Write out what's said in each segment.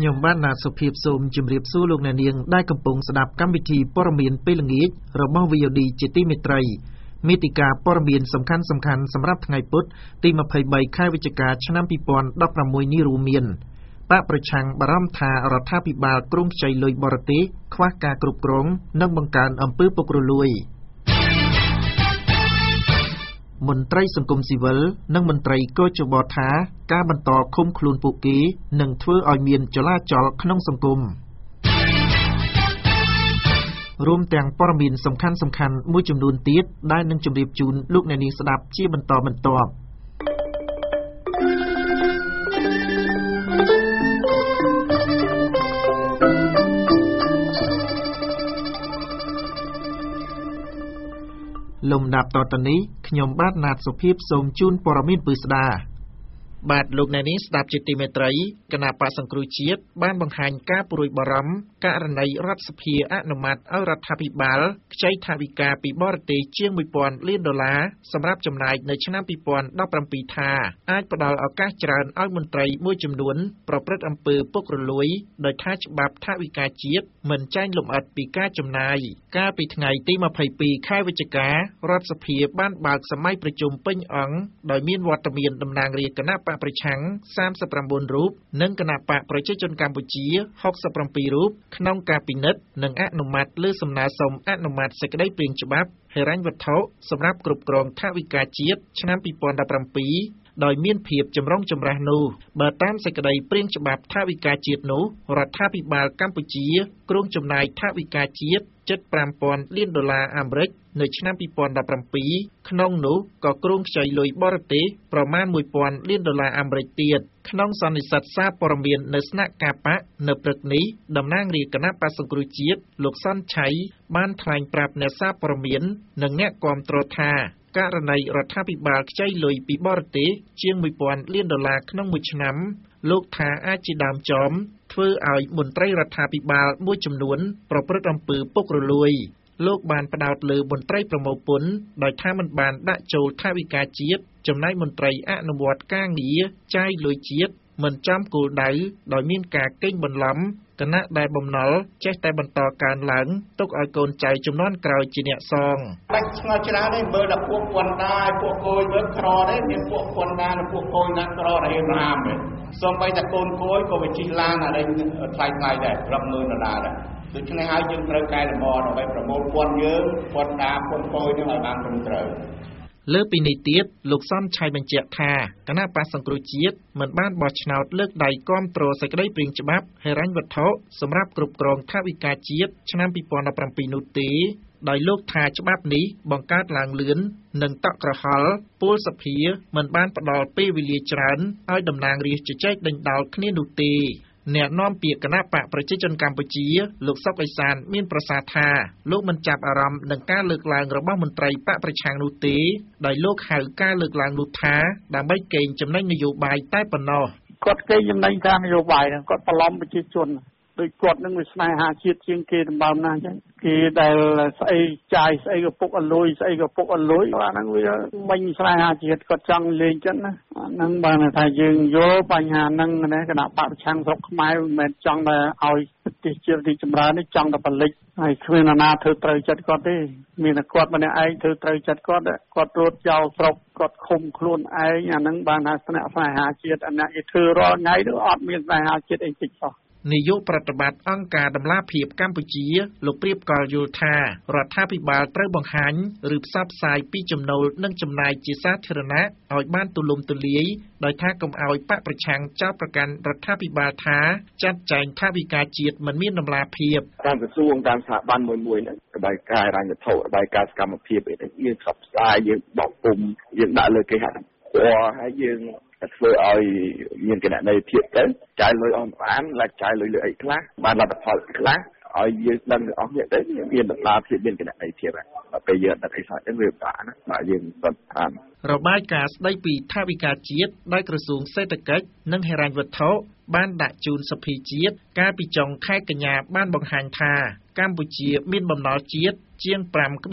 ខ្ញុំបានណាសុភាពសូមជម្រាបសួរលោកអ្នកនាងដែលកំពុងស្ដាប់កម្មវិធីព័ត៌មានពេលល្ងាចរបស់ VOD ជាទីមេត្រីមេតិកាព័ត៌មានសំខាន់ៗសម្រាប់ថ្ងៃពុធទី23ខែវិច្ឆិកាឆ្នាំ2016នេះរួមមានបកប្រឆាំងបារម្ភថារដ្ឋាភិបាលគ្រោងខ្ចីលុយបរទេសខ្វះការគ្រប់គ្រងនិងបង្កើនអំពើពុករលួយមន្ត្រីសង្គមស៊ីវិលនិងមន្ត្រីកោជបថាការបន្តឃុំខ្លួនពួកគេនឹងធ្វើឲ្យមានចលាចលក្នុងសង្គមរួមទាំងព័ត៌មានសំខាន់ៗមួយចំនួនទៀតដែលនឹងជម្រាបជូនលោកអ្នកនាងស្ដាប់ជាបន្តបន្ទាប់លំដាប់តទៅនេះខ្ញុំបាទណាតសុភាពសូមជូនព័ត៌មានពិស្ដាបាទលោកអ្នកនាងស្ដាប់ជាទីមេត្រីគណៈបក្សសង្គ្រោះជាតិបានបង្ហាញការព្រួយបារម្ភករណីរដ្ឋសភាអនុម័តឲ្យរដ្ឋាភិបាលខ្ចីថវិកាពីបរទេសជាង $1,000 លានសម្រាប់ចំណាយនៅឆ្នាំ2017ថាអាចផ្ដល់ឱកាសច្រើនឲ្យមន្ត្រីមួយចំនួនប្រព្រឹត្តអំពើពុករលួយដោយថាច្បាប់ថវិកាជាតិមិនចែងលម្អិតពីការចំណាយកាលពីថ្ងៃទី22ខែវិច្ឆិការដ្ឋសភាបានបើកសម័យប្រជុំពេញអង្គដោយមានវត្តមានតំណាងរាស្ត្រគណៈបកប្រឆាំង39រូបនិងគណៈបកប្រជាជនកម្ពុជា67រូបក្នុងការពិនិត្យនិងអនុម័តលើសំណើសុំអនុម័តសេចក្តីព្រាងច្បាប់ហិរញ្ញវត្ថុសម្រាប់គ្រប់គ្រងថវិកាជាតិឆ្នាំ2017ដោយមានភាពចម្រុងចម្រាសនោះបើតាមសេចក្តីព្រាងច្បាប់ថវិកាជាតិនោះរដ្ឋាភិបាលកម្ពុជាគ្រោងចំណាយថវិកាជាតិជិត $5,000 លានអាមេរិកនៅឆ្នាំ2017ក្នុងនោះក៏គ្រោងខ្ចីលុយបរទេសប្រមាណ $1,000 លានអាមេរិកទៀតក្នុងសន្និសីទសារព័ត៌មាននៅស្នាក់ការបកនៅព្រឹកនេះតំណាងរាស្ត្រគណៈបក្សសង្គ្រោះជាតិលោកសុនឆៃបានថ្លែងប្រាប់អ្នកសារព័ត៌មាននិងអ្នកគាំទ្រថាករណីរដ្ឋាភិបាលខ្ចីលុយពីបរទេសជាង $1,000 លានក្នុងមួយឆ្នាំលោកថាអាចជាដើមចមធ្វើឲ្យមន្ត្រីរដ្ឋាភិបាលមួយចំនួនប្រព្រឹត្តអំពើពុករលួយលោកបានផ្ដោតលើមន្ត្រីប្រមូលពន្ធដោយថាមិនបានដាក់ចូលថវិកាជាតិចំណែកមន្ត្រីអនុវត្តការងារចាយលុយជាតិមិនចំគោលដៅដោយមានការកេងបន្លំគណៈដែលបំណុលចេះតែបន្តកើនឡើងទុកឲ្យកូនចៅជំនាន់ក្រោយជាអ្នកសងបាច់ស្ងើច្រើនទេមើលដល់ពួកពន្ធដារពួកគួយមើលក្រទេមានពួកពន្ធដារនិងពួកគួយណាក្ររហេរាមទេសូម្បីតែកូនគួយក៏វាជិះឡានអានេះថ្លៃៗដែរ$10,000ដែរដូច្នេះហើយយើងត្រូវកែលម្អដើម្បីប្រមូលពន្ធយើងពន្ធដារពន្ធគួយនឹងឲ្យបានត្រឹមត្រូវលើពីនេះទៀតលោកសំឆៃបញ្ជាក់ថាគណៈបក្សសង្គ្រោះជាតិមិនបានបោះឆ្នោតលើកដៃគាំទ្រសេចក្តីព្រាងច្បាប់ហិរញ្ញវត្ថុសម្រាប់គ្រប់គ្រងថវិកាជាតិឆ្នាំ2017នោះទេដោយលោកថាច្បាប់នេះបង្កើតឡើងលឿននិងតក់ក្រហល់ពលសភាមិនបានផ្ដល់ពេលវេលាច្រើនឲ្យតំណាងរាស្ត្រជជែកដេញដោលគ្នានោះទេអ្នកនាំពាក្យគណៈបកប្រជាជនកម្ពុជាលោកសុកអេសានមានប្រសាសន៍ថាលោកមិនចាប់អារម្មណ៍នឹងការលើកឡើងរបស់មន្ត្រីបកប្រឆាំងនោះទេដោយលោកហៅការលើកឡើងនោះថាដើម្បីកេងចំណេញនយោបាយតែប៉ុណ្ណោះគាត់កេងចំណេញការនយោបាយហ្នឹងគាត់បន្លំប្រជាជនដោយគាត់នឹងវាស្នេហាជាតិជាងគេដំណើរណាអញ្ចឹងគេដែលស្អីចាយស្អីក៏ពុកអលួយស្អីក៏ពុកអលួយអាហ្នឹងវាមិញស្នេហាជាតិគាត់ចង់លេងចឹងណាអាហ្នឹងបានថាយើងយល់បញ្ហាហ្នឹងណាគណៈបកប្រឆាំងស្រុកខ្មែរមិនមែនចង់តែឲ្យប្រទេសជាតិរីកចម្រើននេះចង់តែបលិចហើយគ្មានអ្នកណាធ្វើត្រូវចិត្តគាត់ទេមានតែគាត់ម្នាក់ឯងធ្វើត្រូវចិត្តគាត់រត់ចោលស្រុកគាត់ឃុំខ្លួនឯងអាហ្នឹងបានថាស្នេហាជាតិអាអ្នកគេធ្វើរាល់ថ្ងៃនោះអត់មានស្នេហាជាតិអីតិចសោះនាយកប្រតិបត្តិអង្គការដំឡាភិបកម្ពុជាលោកព្រៀបកលយល់ថារដ្ឋាភិបាលត្រូវបង្ហាញឬផ្សព្វផ្សាយពីចំណូលនិងចំណាយជាសាធារណៈឲ្យបានទូលំទូលាយដោយថាកុំឲ្យបកប្រឆាំងចោទប្រកាន់រដ្ឋាភិបាលថាចាត់ចែងថវិកាជាតិមិនមានតម្លាភាពតាមក្រសួងតាមស្ថាប័នមួយហ្នឹងរបាយការណ៍ហិរញ្ញវត្ថុរបាយការណ៍សកម្មភាពអីទៅយើងផ្សព្វផ្សាយយើងបោកពុំយើងដាក់លើគេហទំព័រហើយយើងធ្វើឲ្យមានគណនេយ្យភាពទៅចាយលុយអស់បានឡាច់ចាយលុយលើអីខ្លះបានលទ្ធផលខ្លះឲ្យយើងដឹងអស់នេះទៅមានតម្លាភាពមានគណនេយ្យភាពហើយពេលយើងដឹកអីសោះចឹងវាបាក់ណាបាទយើងសន្និដ្ឋានរបាយការណ៍ស្ដីពីថវិកាជាតិដោយក្រសួងសេដ្ឋកិច្ចនិងហិរញ្ញវត្ថុបានដាក់ជូនសភាជាតិកាលពីចុងខែកញ្ញាបានបង្ហាញថាកម្ពុជាមានបំណុលជាតិជាង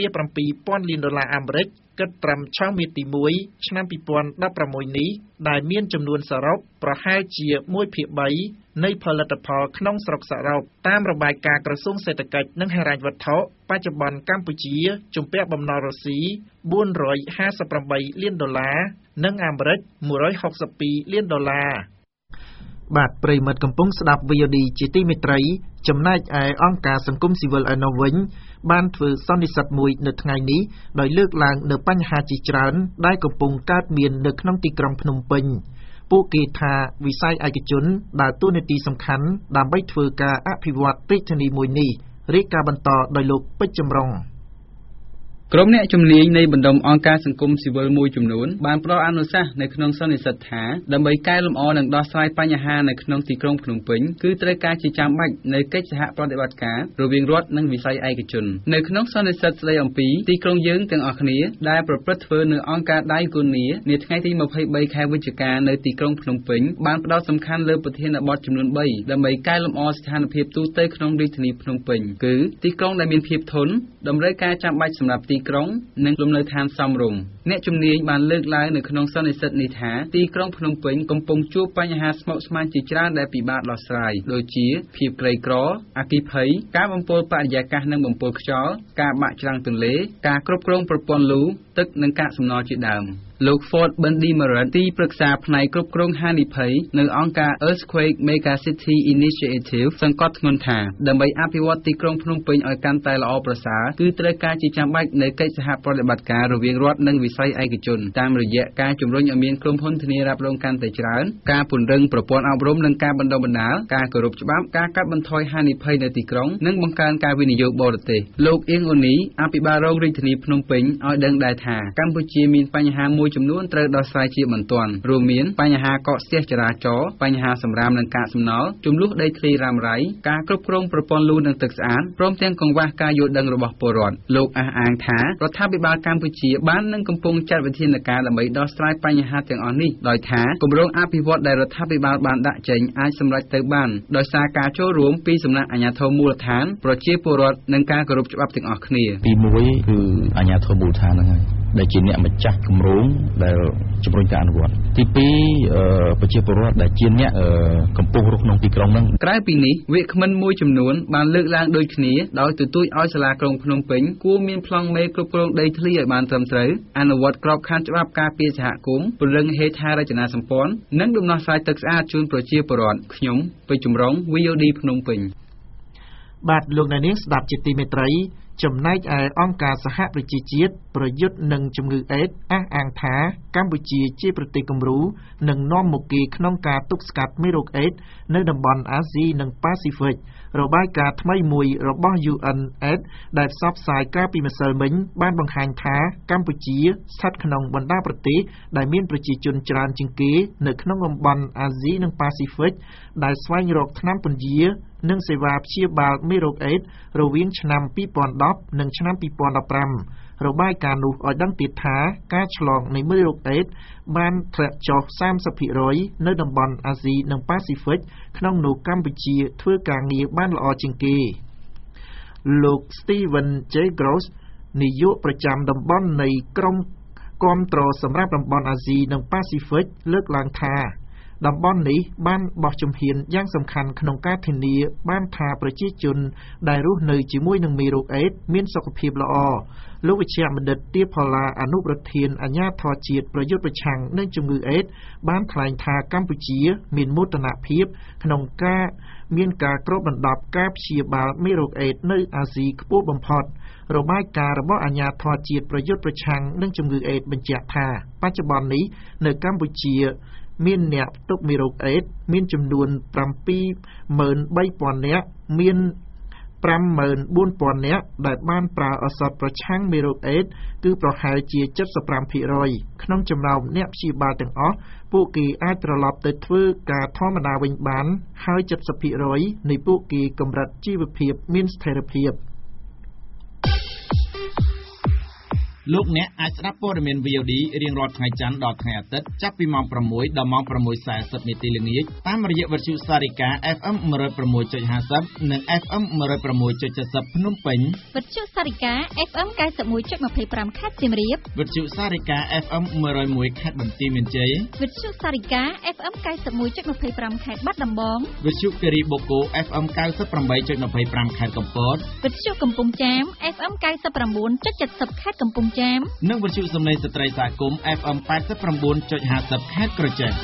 5.7 លានដុល្លារអាមេរិកគិតត្រឹមឆមាសទី1ឆ្នាំ 2016 នេះដែលមានចំនួនសរុបប្រហែលជា 1/3 នៃផលិតផលក្នុងស្រុកសរុបតាមរបាយការណ៍ក្រសួងសេដ្ឋកិច្ចនិងហិរញ្ញវត្ថុបច្ចុប្បន្នកម្ពុជាជំពាក់បំណុលរុស្ស៊ី 458 លានដុល្លារនិងអាមេរិក 162 លានដុល្លារបាទប្រិយមិត្តកំពុងស្ដាប់ VOD ជាទីមេត្រីចំណែកឯអង្គការសង្គមស៊ីវិលឯណោះវិញបានធ្វើសន្និសីទមួយនៅថ្ងៃនេះដោយលើកឡើងនៅបញ្ហាជាច្រើនដែលកំពុងកើតមាននៅក្នុងទីក្រុងភ្នំពេញពួកគេថាវិស័យឯកជនដើរតួនាទីសំខាន់ដើម្បីធ្វើការអភិវឌ្ឍរាជធានីមួយនេះរាយការណ៍បន្តដោយលោកពេជ្រចម្រុងក្រុមអ្នកជំនាញនៃបណ្ដុំអង្គការសង្គមស៊ីវិលមួយចំនួនបានផ្ដល់អនុសាសន៍នៅក្នុងសន្និសីទថាដើម្បីកែលម្អនិងដោះស្រាយបញ្ហានៅក្នុងទីក្រុងភ្នំពេញគឺត្រូវការជាចាំបាច់នៅកិច្ចសហប្រតិបត្តិការរវាងរដ្ឋនិងវិស័យឯកជននៅក្នុងសន្និសីទស្ដីអំពីទីក្រុងយើងទាំងអស់គ្នាដែលប្រព្រឹត្តធ្វើនៅអង្គការដៃគូនានាថ្ងៃទី23ខែវិច្ឆិកានៅទីក្រុងភ្នំពេញបានផ្ដោតសំខាន់លើប្រធានបទចំនួន3ដើម្បីកែលម្អស្ថានភាពទូទៅក្នុងរាជធានីភ្នំពេញគឺទីក្រុងដែលមានភាពធន់តម្រូវការចាំបាច់សម្រាប់ទីក្រុងនិងលំនៅឋានសមរម្យអ្នកជំនាញបានលើកឡើងនៅក្នុងសន្និសីទនេះថាទីក្រុងភ្នំពេញកំពុងជួបបញ្ហាស្មុគស្មាញជាច្រើនដែលពិបាកដោះស្រាយដូចជាភាពក្រីក្រអគ្គិភ័យការបំពុលបរិយាកាសនិងបំពុលខ្យល់ការបាក់ច្រាំងទន្លេការគ្រប់គ្រងប្រព័ន្ធលូទឹកនិងកាកសំណល់ជាដើមលោក Ford Bendimarat ទីប្រឹក្សាផ្នែកគ្រប់គ្រងហានិភ័យនៅអង្គការ Earthquake Megacity Initiative សង្កត់ធ្ងន់ថាដើម្បីអភិវឌ្ឍទីក្រុងភ្នំពេញឲ្យកាន់តែល្អប្រសើរគឺត្រូវការជាចាំបាច់នៅកិច្ចសហប្រតិបត្តិការរវាងរដ្ឋនិងវិស័យឯកជនតាមរយៈការជំរុញឲ្យមានក្រុមហ៊ុនធានារ៉ាប់រងកាន់តែច្រើនការពង្រឹងប្រព័ន្ធអប់រំនិងការបណ្ដុះបណ្ដាលការគោរពច្បាប់ការកាត់បន្ថយហានិភ័យនៅទីក្រុងនិងបង្កើនការវិនិយោគបរទេសលោកអៀងអូនីអភិបាលរងរាជធានីភ្នំពេញឲ្យដឹងដែរថាកម្ពុជាមានបញ្ហាមួយចំនួនត្រូវដោះស្រាយជាបន្ទាន់រួមមានបញ្ហាកកស្ទះចរាចរណ៍បញ្ហាសម្រាមនិងកាកសំណល់ជម្លោះដីធ្លីរ៉ាំរ៉ៃការគ្រប់គ្រងប្រព័ន្ធលូនិងទឹកស្អាតព្រមទាំងកង្វះការយល់ដឹងរបស់ពលរដ្ឋលោកអះអាងថារដ្ឋាភិបាលកម្ពុជាបាននិងកំពុងចាត់វិធានការដើម្បីដោះស្រាយបញ្ហាទាំងអស់នេះដោយថាគម្រោងអភិវឌ្ឍដែលរដ្ឋាភិបាលបានដាក់ចេញអាចសម្រេចទៅបានដោយសារការចូលរួមពីសំណាក់អាជ្ញាធរមូលដ្ឋានប្រជាពលរដ្ឋនិងការគោរពច្បាប់ទាំងអស់គ្នាទី1គឺអាជ្ញាធរមូលដ្ឋានហ្នឹងហើយដែលជាអ្នកម្ចាស់គម្រោងដែលជំរុញការអនុវត្តទី2ប្រជាពលរដ្ឋដែលជាអ្នកកម្ពុជារស់ក្នុងទីក្រុងហ្នឹងក្រៅពីនេះវាគ្មិនមួយចំនួនបានលើកឡើងដូចគ្នាដោយទទូចឲ្យសាលាក្រុងភ្នំពេញគួរមានប្លង់មេគ្រប់គ្រងដីធ្លីឲ្យបានត្រឹមត្រូវអនុវត្តក្របខ័ណ្ឌច្បាប់ការពារសហគមន៍ពង្រឹងហេដ្ឋារចនាសម្ព័ន្ធនិងដំណោះស្រាយទឹកស្អាតជូនប្រជាពលរដ្ឋខ្ញុំពេជ្រចម្រុង VOD ភ្នំពេញបាទលោកអ្នកនាងស្ដាប់ជាទីមេត្រីចំណែកឯអង្គការសហប្រជាជាតិប្រយុទ្ធនឹងជំងឺអេដស៍អះអាងថាកម្ពុជាជាប្រទេសគំរូនិងនាំមុខគេក្នុងការទប់ស្កាត់មេរោគអេដស៍នៅតំបន់អាស៊ីនិងប៉ាស៊ីហ្វិករបាយការណ៍ថ្មីមួយរបស់ UNAIDS ដែលផ្សព្វផ្សាយកាលពីម្សិលមិញបានបង្ហាញថាកម្ពុជាស្ថិតក្នុងបណ្ដាប្រទេសដែលមានប្រជាជនច្រើនជាងគេនៅក្នុងតំបន់អាស៊ីនិងប៉ាស៊ីហ្វិកដែលស្វែងរកថ្នាំពន្យានិងសេវាព្យាបាលមេរោគអេដស៍រវាងឆ្នាំ2010និងឆ្នាំ2015របាយការណ៍នោះឲ្យដឹងទៀតថាការឆ្លងនៃមេរោគអេដស៍បានធ្លាក់ចុះ 30% នៅតំបន់អាស៊ីនិងប៉ាស៊ីហ្វិកក្នុងនោះកម្ពុជាធ្វើការងារបានល្អជាងគេលោក Steven J. Gross នាយកប្រចាំតំបន់នៃក្រុមគាំទ្រសម្រាប់តំបន់អាស៊ីនិងប៉ាស៊ីហ្វិកលើកឡើងថាតំបន់នេះបានបោះជំហានយ៉ាងសំខាន់ក្នុងការធានាបានថាប្រជាជនដែលរស់នៅជាមួយនឹងមេរោគអេដស៍មានសុខភាពល្អលោកវិជ្ជបណ្ឌិតទាផល្លាអនុប្រធានអាជ្ញាធរជាតិប្រយុទ្ធប្រឆាំងនឹងជំងឺអេដស៍បានថ្លែងថាកម្ពុជាមានមោទនភាពក្នុងការមានការគ្របដណ្ដប់ការព្យាបាលមេរោគអេដស៍នៅអាស៊ីខ្ពស់បំផុតរបាយការណ៍របស់អាជ្ញាធរជាតិប្រយុទ្ធប្រឆាំងនឹងជំងឺអេដស៍បញ្ជាក់ថាបច្ចុប្បន្ននេះនៅកម្ពុជាមានអ្នកផ្ទុកមេរោគអេដស៍មានចំនួន 73,000 នាក់មាន 54,000 នាក់ដែលបានប្រើឱសថប្រឆាំងមេរោគអេដស៍គឺប្រហែលជា 75% ក្នុងចំណោមអ្នកព្យាបាលទាំងអស់ពួកគេអាចត្រឡប់ទៅធ្វើការធម្មតាវិញបានហើយ 70% នៃពួកគេកម្រិតជីវភាពមានស្ថិរភាពលោកអ្នកអាចស្ដាប់ព័ត៌មាន VOD រៀងរាល់ថ្ងៃច័ន្ទដល់ថ្ងៃអាទិត្យចាប់ពីម៉ោង 6 ដល់ម៉ោង 6:40 នាទីល្ងាចតាមរយៈវិទ្យុសារិកា FM 106.50 និង FM 106.70 ភ្នំពេញវិទ្យុសារិកា FM 91.25 ខេត្តសៀមរាបវិទ្យុសារិកា FM 101 ខេត្តបន្ទាយមានជ័យវិទ្យុសារិកា FM 91.25 ខេត្តបាត់ដំបងវិទ្យុគិរីបូកូ FM 98.25 ខេត្តកំពតវិទ្យុកំពង់ចាម FM 99.70 ខេត្តកំពង់ចាមនិងវិទ្យុសំឡេងស្ត្រីសហគមន៍ FM 89.50 ខេត្តក្រចេះ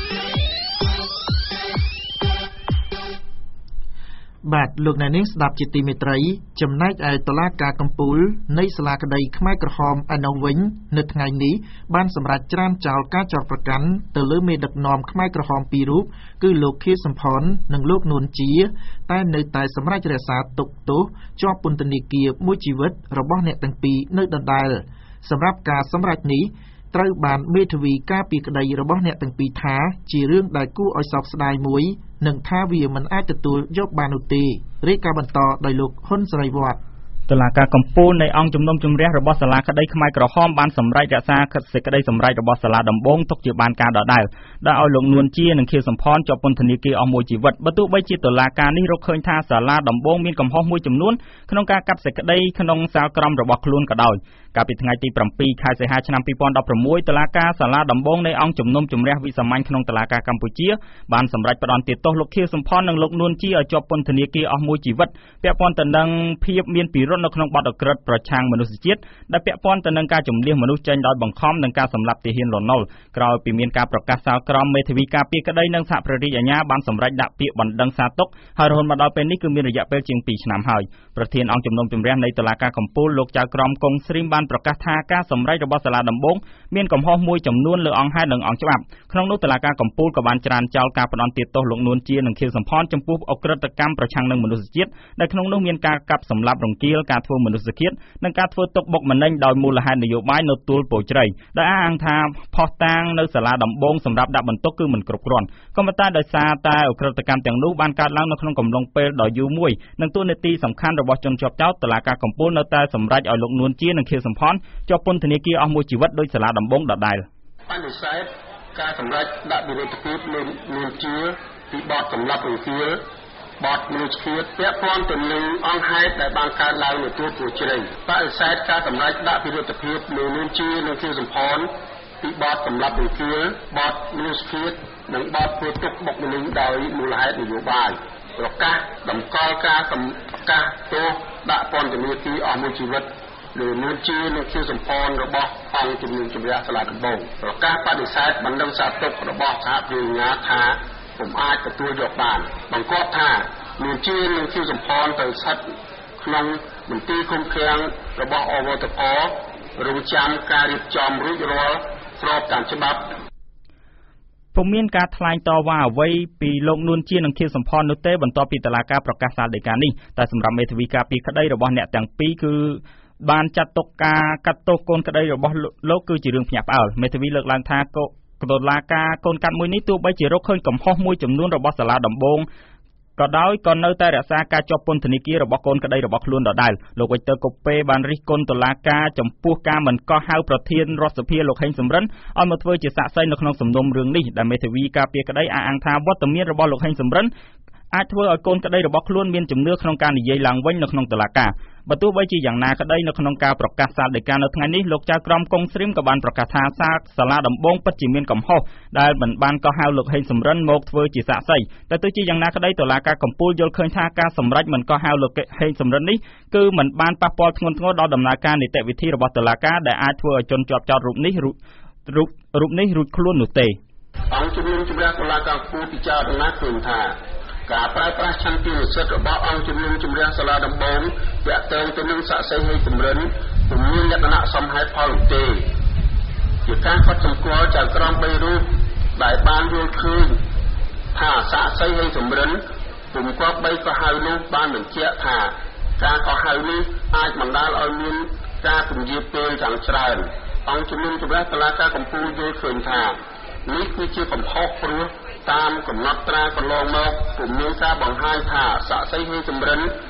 បាទលោកអ្នកនាងស្ដាប់ជាទីមេត្រីចំណែកឯតុលាការកំពូលនៃសាលាក្តីខ្មែរក្រហមឯនោះវិញនៅថ្ងៃនេះបានសម្រេចច្រានចោលការចោទប្រកាន់ទៅលើមេដឹកនាំខ្មែរក្រហមពីររូបគឺលោកខៀវសំផននិងលោកនួនជាតែនៅតែសម្រេចរក្សាទុកទោសជាប់ពន្ធនាគារមួយជីវិតរបស់អ្នកទាំងពីរនៅដដែលសម្រាប់ការសម្រេចនេះត្រូវបានមេធាវីការពីក្តីរបស់អ្នកទាំងពីរថាជារឿងដែលគួរឲ្យសោកស្ដាយមួយនិងថាវាមិនអាចទទួលយកបាននោះទេរាយការណ៍បន្តដោយលោកហ៊ុនសេរីវត្តតុលាការកំពូលនៃអង្គជំនុំជម្រះរបស់សាលាក្តីខ្មែរក្រហមបានសម្រេចរក្សាសេចក្តីសម្រេចរបស់សាលាដំបងទុកជាបានការដដែលដែលឲ្យលោកនួនជានិងខៀវសំផនជាប់ពន្ធនាគារអស់មួយជីវិតបើទោះបីជាតុលាការនេះរកឃើញថាសាលាដំបងមានកំហុសមួយចំនួនក្នុងការកាត់សេចក្តីក្នុងសាលក្រមរបស់ខ្លួនក៏ដោយកាលពីថ្ងៃទី7ខែសីហាឆ្នាំ2016តុលាការសាលាដំបងនៃអង្គជំនុំជម្រះវិសាមញ្ញក្នុងតុលាការកម្ពុជាបានសម្រេចផ្តន្ទាទោសលោកខៀវសំផននិងលោកនួនជាឲ្យជាប់ពន្ធនាគារអស់មួយជីវិតពាក់ព័ន្ធទៅនឹងភាពមានពិរុទ្ធនៅក្នុងបទអក្រិតប្រឆាំងមនុស្សជាតិដែលពាក់ព័ន្ធទៅនឹងការជំនះមនុស្សចេញដោយបង្ខំនិងការសម្លាប់ទាហានលន់នល់ក្រោយពីមានការប្រកាសសាលក្រមមេធាវីការពារក្តីនិងសហព្រះរាជអាជ្ញាបានសម្រេចដាក់ពាក្យបណ្ដឹងសារទុកហើយរហូតមកដល់ពេលនេះគឺមានរយៈពេលជាង2ឆ្នាំហើយប្រធានអង្គជំនុំជម្រះនៃតុលាការកំពូលលោកចៅក្រមគង់ស្រីមបានប្រកាសថាការសម្រេចរបស់សាលាដំបងមានកំហុសមួយចំនួនលើអង្គហេតុនិងអង្គច្បាប់ក្នុងនោះតុលាការកំពូលក៏បានច្រានចោលការផ្តន្ទាទោសលោកនួនជានិងខៀវសំផនចំពោះអក្រិតកម្មប្រឆាំងនឹងមនុស្សជាតិដែលក្នុងនោះមានការកាប់សម្លាប់រង្គាលការធ្វើមនុស្សឃាតនិងការធ្វើទុកបុកម្នេញដោយមូលហេតុនយោបាយនៅទួលពោជ្រៃដែលអះអាងថាផុសតាងនៅសាលាដំបងសម្រាប់ដាក់បន្ទុកគឺមិនគ្រប់គ្រាន់ក៏ប៉ុន្តែដោយសារតែអក្រិតកម្មទាំងនោះបានកើតឡើងនៅក្នុងកំឡុងពេលដ៏យូរមួយនិងតួនាទីសំខាន់របស់ជនជាប់ចោទតុលាការកំពូលនៅតែសម្រេចឲ្យលោកនួនជានិងខៀវសំផនជាប់ពន្ធនាគារអស់មួយជីវិតដោយសាលាដំបងដដែលបដិសេធការសម្រេចដាក់វិរោធភាពលើនួនជាពីបទសម្លាប់រង្គាលបទមនុស្សឃាតពាក់ព័ន្ធទៅនឹងអង្គហេតុដែលបានកើតឡើងនៅទួលពោជ្រៃបដិសេធការសម្រេចដាក់វិរោធភាពលើនួនជានិងខៀវសំផនពីបទសម្លាប់រង្គាលបទមនុស្សឃាតនិងបទធ្វើទុកបុកម្នេញដោយមូលហេតុនយោបាយប្រកាសតម្កល់ការប្រកាសទោសដាក់ពន្ធនាគារអស់មួយជីវិតលើនួនជានិងខៀវសំផនរបស់អង្គជំនុំជម្រះសាលាដំបងប្រកាសបដិសេធបណ្ដឹងសារទុករបស់សហព្រះអាជ្ញាថាពុំអាចទទួលយកបានបង្គាប់ថានួនជានិងខៀវសំផនត្រូវស្ថិតក្នុងមន្ទីរឃុំឃាំងរបស់អវតភរងចាំការរៀបចំរួចរាល់ស្របតាមច្បាប់ពុំមានការថ្លែងតវ៉ាអ្វីពីលោកនួនជានិងខៀវសំផននោះទេបន្ទាប់ពីតុលាការប្រកាសសាលដីកានេះតែសម្រាប់មេធាវីការពីក្តីរបស់អ្នកទាំងពីរគឺបានចាត់ទុកការកាត់ទោសកូនក្តីរបស់លោកគឺជារឿងភ្ញាក់ផ្អើលមេធាវីលើកឡើងថាតុលាការកូនកាត់មួយនេះទោះបីជារកឃើញកំហុសមួយចំនួនរបស់សាលាដំបងក៏ដោយក៏នៅតែរក្សាការជាប់ពន្ធនាគាររបស់កូនក្តីរបស់ខ្លួនដដែលលោកវិចទ័រកូពេបានរិះគន់តុលាការចំពោះការមិនកោះហៅប្រធានរដ្ឋសភាលោកហេងសំរិនឲ្យមកធ្វើជាសាក្សីនៅក្នុងសំណុំរឿងនេះដែលមេធាវីការពារក្តីអះអាងថាវត្តមានរបស់លោកហេងសំរិនអាចធ្វើឲ្យកូនក្តីរបស់ខ្លួនមានជំនឿក្នុងការនិយាយឡើងវិញនៅក្នុងតុលាការបើទោះបីជាយ៉ាងណាក្តីនៅក្នុងការប្រកាសសាលដីកានៅថ្ងៃនេះលោកចៅក្រមគង់ស្រីមក៏បានប្រកាសថាសាលាដំបងពិតជាមានកំហុសដែលមិនបានកោះហៅលោកហេងសំរិនមកធ្វើជាសាក្សីតែទោះជាយ៉ាងណាក្តីតុលាការកំពូលយល់ឃើញថាការសម្រេចមិនកោះហៅលោកហេងសំរិននេះគឺមិនបានប៉ះពាល់ធ្ងន់ធ្ងរដល់ដំណើរការនីតិវិធីរបស់តុលាការដែលអាចធ្វើឲ្យជនជាប់ចោទរូបនេះរួចខ្លួននោះទេអង្គជំនុំជម្រះតុលាការកំពូលពិចារណាឃើញថាការប្រើប្រាស់ឆន្ទៈនិស្សិតរបស់អង្គជំនុំជម្រះសាលាដំបងទាក់ទងទៅនឹងសាក្សីហេងសំរិនពុំមានលក្ខណៈសមហេតុផលទេជាការកត់សម្គាល់ចៅក្រម3រូបដែលបានយល់ឃើញថាសាក្សីហេងសំរិនពុំគប្បីកោះហៅនោះបានបញ្ជាក់ថាការកោះហៅនេះអាចបណ្ដាលឲ្យមានការពន្យាពេលយ៉ាងច្រើនអង្គជំនុំជម្រះតុលាការកំពូលយល់ឃើញថានេះគឺជាកំហុសព្រោះតាមកំណត់ត្រាកន្លងមកពុំមានការបង្ហាញថាសាក្សីហេងសំរិន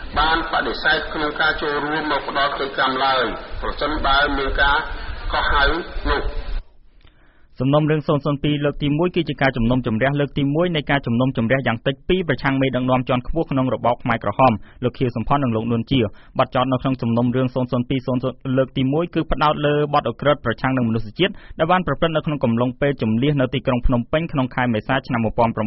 បានបដិសេធក្នុងការចូលរួមមកផ្ដល់កិច្ចកម្មឡើយប្រសិនបើមានការកោះហៅនោះសំណុំរឿង002លើកទី1គឺជាការជំនុំជម្រះលើកទី1នៃការជំនុំជម្រះយ៉ាងតិច2ប្រឆាំងមេដឹកនាំជាន់ខ្ពស់ក្នុងរបបខ្មែរក្រហមលោកខៀវសំផននិងលោកនួនជាបទចោទនៅក្នុងសំណុំរឿង002លើកទី1គឺផ្ដោតលើបទឧក្រិដ្ឋប្រឆាំងនឹងមនុស្សជាតិដែលបានប្រព្រឹត្តនៅក្នុងកំឡុងពេលជម្លៀសនៅទីក្រុងភ្នំពេញក្នុងខែមេសាឆ្នាំ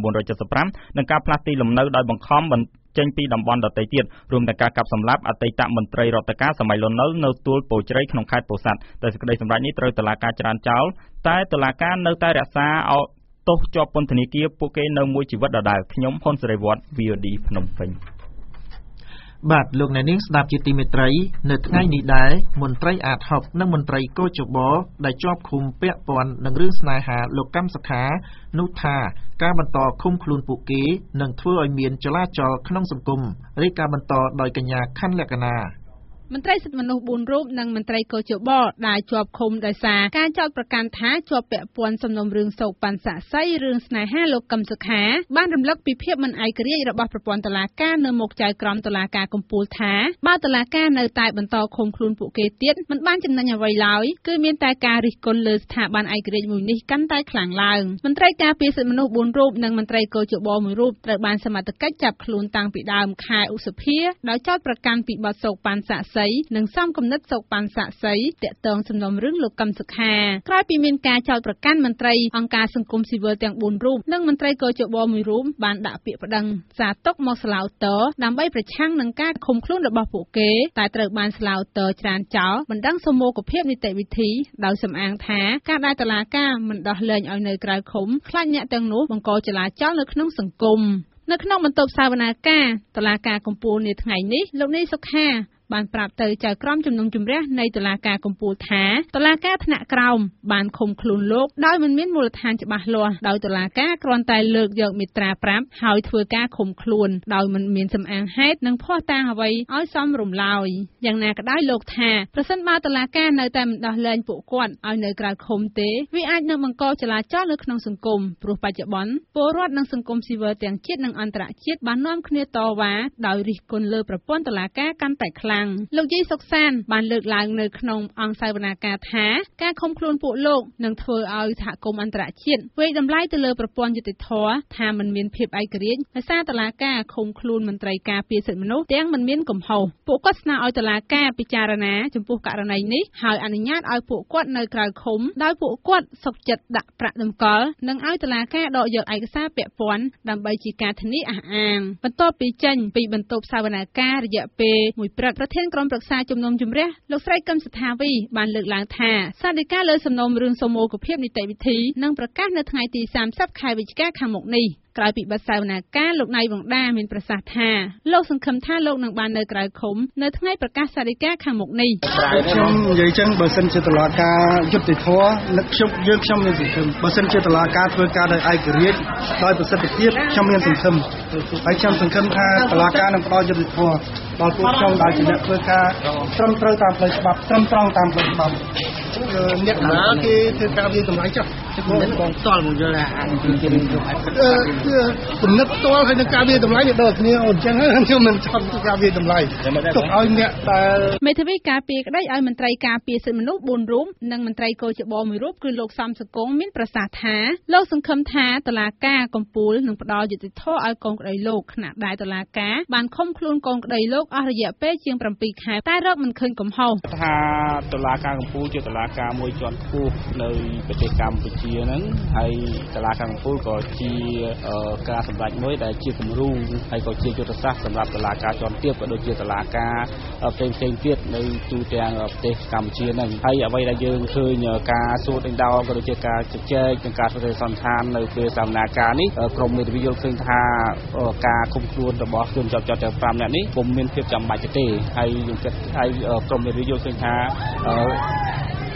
1975និងការផ្លាស់ទីលំនៅដោយបង្ខំចេញពីតំបន់ដទៃទៀតរួមទាំងការកាប់សម្លាប់អតីតមន្ត្រីរដ្ឋការសម័យលន់នល់នៅទួលពោធិ៍ជ្រៅក្នុងខេត្តពោធិ៍សាត់តែសេចក្តីសម្រេចនេះត្រូវតុលាការច្រានចោលតែតុលាការនៅតែរក្សាឲ្យទោសជាប់ពន្ធនាគារពួកគេនៅមួយជីវិតដដែលខ្ញុំហ៊ុនសេរីវត្ត VOD ភ្នំពេញបាទលោកអ្នកនាងស្ដាប់ជាទីមេត្រីនៅថ្ងៃនេះដែរមន្ត្រីអាត60និងមន្ត្រីកោជបដែលជាប់ឃុំពាក់ព័ន្ធនឹងរឿងស្នេហាលោកកម្មសខានោះថាការបន្តឃុំខ្លួនពួកគេនឹងធ្វើឲ្យមានចលាចលក្នុងសង្គមរាយការណ៍បន្តដោយកញ្ញាខណ្ឌលក្ខណាមន្ត្រីសិទ្ធិមនុស្ស4រូបនិងមន្ត្រីកោជបដែលជាប់ឃុំដោយសារការចោទប្រកាន់ថាជាប់ពាក់ព័ន្ធសំណុំរឿងសោកប៉ាន់សាក់សីរឿងស្នេហាលោកកឹមសុខាបានរំលឹកពីភាពមិនឯករាជ្យរបស់ប្រព័ន្ធតុលាការនៅមុខចៅក្រមតុលាការកំពូលថាបើតុលាការនៅតែបន្តឃុំខ្លួនពួកគេទៀតមិនបានចំណេញអ្វីឡើយគឺមានតែការរិះគន់លើស្ថាប័នឯករាជ្យមួយនេះកាន់តែខ្លាំងឡើងមន្ត្រីការពារសិទ្ធិមនុស្ស4រូបនិងមន្ត្រីកោជប1រូបត្រូវបានសមត្ថកិច្ចចាប់ខ្លួនតាំងពីដើមខែឧសភាដោយចោទប្រកាន់ពីបទសោកប៉ាន់សាក់សីនិងសំគំនិតសោកប៉ាន់សាក់សីតាក់ទងសំណុំរឿងលោកកឹមសុខាក្រោយពីមានការចោទប្រកាន់មន្ត្រីអង្គការសង្គមស៊ីវិលទាំង4រូបនិងមន្ត្រីកោជប1រូបបានដាក់ពាក្យប្តឹងសារទុកមកស្លាវតរដើម្បីប្រឆាំងនឹងការឃុំខ្លួនរបស់ពួកគេតែត្រូវបានស្លាវតរច្រានចោលបណ្ដឹងសមូហភាពនីតិវិធីដោយសំអាងថាការដែលតុលាការមិនដោះលែងឲ្យនៅក្រៅឃុំខ្លាចអ្នកទាំងនោះបង្កចលាចលនៅក្នុងសង្គមនៅក្នុងបន្ទប់សវនាការតុលាការកំពូលនាថ្ងៃនេះលោកនីសុខាបានប្រាប់ទៅចៅក្រមជំនុំជម្រះនៃតុលាការកំពូលថាតុលាការថ្នាក់ក្រោមបានឃុំខ្លួនលោកដោយមិនមានមូលដ្ឋានច្បាស់លាស់ដោយតុលាការគ្រាន់តែលើកយកមាត្រា5ហើយធ្វើការឃុំខ្លួនដោយមិនមានសំអាងហេតុនិងភស្តុតាងអ្វីឲ្យសមរម្យឡើយយ៉ាងណាក៏ដោយលោកថាប្រសិនបើតុលាការនៅតែមិនដោះលែងពួកគាត់ឲ្យនៅក្រៅឃុំទេវាអាចនឹងបង្កចលាចលនៅក្នុងសង្គមព្រោះបច្ចុប្បន្នពលរដ្ឋនិងសង្គមស៊ីវិលទាំងជាតិនិងអន្តរជាតិបាននាំគ្នាតវ៉ាដោយរិះគន់លើប្រព័ន្ធតុលាការកាន់តែខ្លាំងលោកយីសុកសានបានលើកឡើងនៅក្នុងអង្គសវនាការថាការឃុំខ្លួនពួកលោកនឹងធ្វើឲ្យសហគមន៍អន្តរជាតិវេកតម្លៃទៅលើប្រព័ន្ធយុតិធធម៌ថាมันមានភាពឯករាជ្យដោយសារតុលាការឃុំខ្លួនមន្ត្រីការពារសិទ្ធិមនុស្សទាំងមិនមានកំហុសពួកគាត់ស្នើឲ្យតុលាការពិចារណាចំពោះករណីនេះហើយអនុញ្ញាតឲ្យពួកគាត់នៅក្រៅឃុំដោយពួកគាត់សុខចិត្តដាក់ប្រាក់តម្កល់និងឲ្យតុលាការដកយកឯកសារពាក់ព័ន្ធដើម្បីជាការធានាអះអាងបន្ទាប់ពីចេញពីបន្ទប់សវនាការរយៈពេល1ព្រឹកប្រធានក្រុមប្រឹក្សាជំនុំជម្រះលោកស្រីកឹមសុថាវីបានលើកឡើងថាសាលដីកាលើសំណុំរឿងសមូហភាពនីតិវិធីនឹងប្រកាសនៅថ្ងៃទី30ខែវិច្ឆិកាខាងមុខនេះក្រោយពីបិទសវនាការលោកណៃវង្ដាមានប្រសាសន៍ថាលោកសង្ឃឹមថាលោកនឹងបាននៅក្រៅឃុំនៅថ្ងៃប្រកាសសាលដីកាខាងមុខនេះខ្ញុំនិយាយចឹងបើសិនជាតុលាការយុត្តិធម៌នឹកខ្ញុំមានសង្ឃឹមបើសិនជាតុលាការធ្វើការដោយឯករាជ្យដោយប្រសិទ្ធភាពខ្ញុំមានសង្ឃឹមហើយខ្ញុំសង្ឃឹមថាតុលាការនឹងផ្ដល់យុត្តិធម៌ដល់ពួកខ្ញុំដែលជាអ្នកធ្វើការត្រឹមត្រូវតាមផ្លូវច្បាប់ត្រឹមត្រង់តាមផ្លូវច្បាប់អ្នកណាគេធ្វើការវាតម្លៃចាស់គំនិតបងផ្ទាល់មកយល់ថាគឺគំនិតផ្ទាល់ហើយនឹងការវាតម្លៃវាដល់គ្នាអូនចឹងខ្ញុំមិនចង់ការវាតម្លៃទុកឲ្យអ្នកដែលមេធាវីការពារក្តីឲ្យមន្ត្រីការពារសិទ្ធិមនុស្ស4រូបនិងមន្ត្រីកោជប1រូបគឺលោកសំសកុងមានប្រសាសន៍ថាលោកសង្ឃឹមថាតុលាការកំពូលនឹងផ្ដល់យុត្តិធម៌ឲ្យកូនក្តីលោកខណៈដែលតុលាការបានឃុំខ្លួនកូនក្តីលោកអស់រយៈពេលជាង7ខែតែរកមិនឃើញកំហុសថាតុលាការកំពូលជាតុលាការមួយជាន់ខ្ពស់នៅប្រទេសកម្ពុជាហ្នឹងហើយតុលាការកំពូលក៏ជាការសម្រេចមួយដែលជាគំរូហើយក៏ជាយុទ្ធសាស្ត្រសម្រាប់តុលាការជាន់ទាបក៏ដូចជាតុលាការផ្សេងទៀតនៅទូទាំងប្រទេសកម្ពុជាហ្នឹងហើយអ្វីដែលយើងឃើញការសួរដេញដោលក៏ដូចជាការជជែកនិងការធ្វើសន្និដ្ឋាននៅពេលសវនាការនេះក្រមមេធាវីយល់ឃើញថាការឃុំខ្លួនរបស់ជនជាប់ចោទទាំង5នាក់នេះពុំមានភាពចាំបាច់ទេហើយយើងគិតហើយក្រមមេធាវីយល់ឃើញថា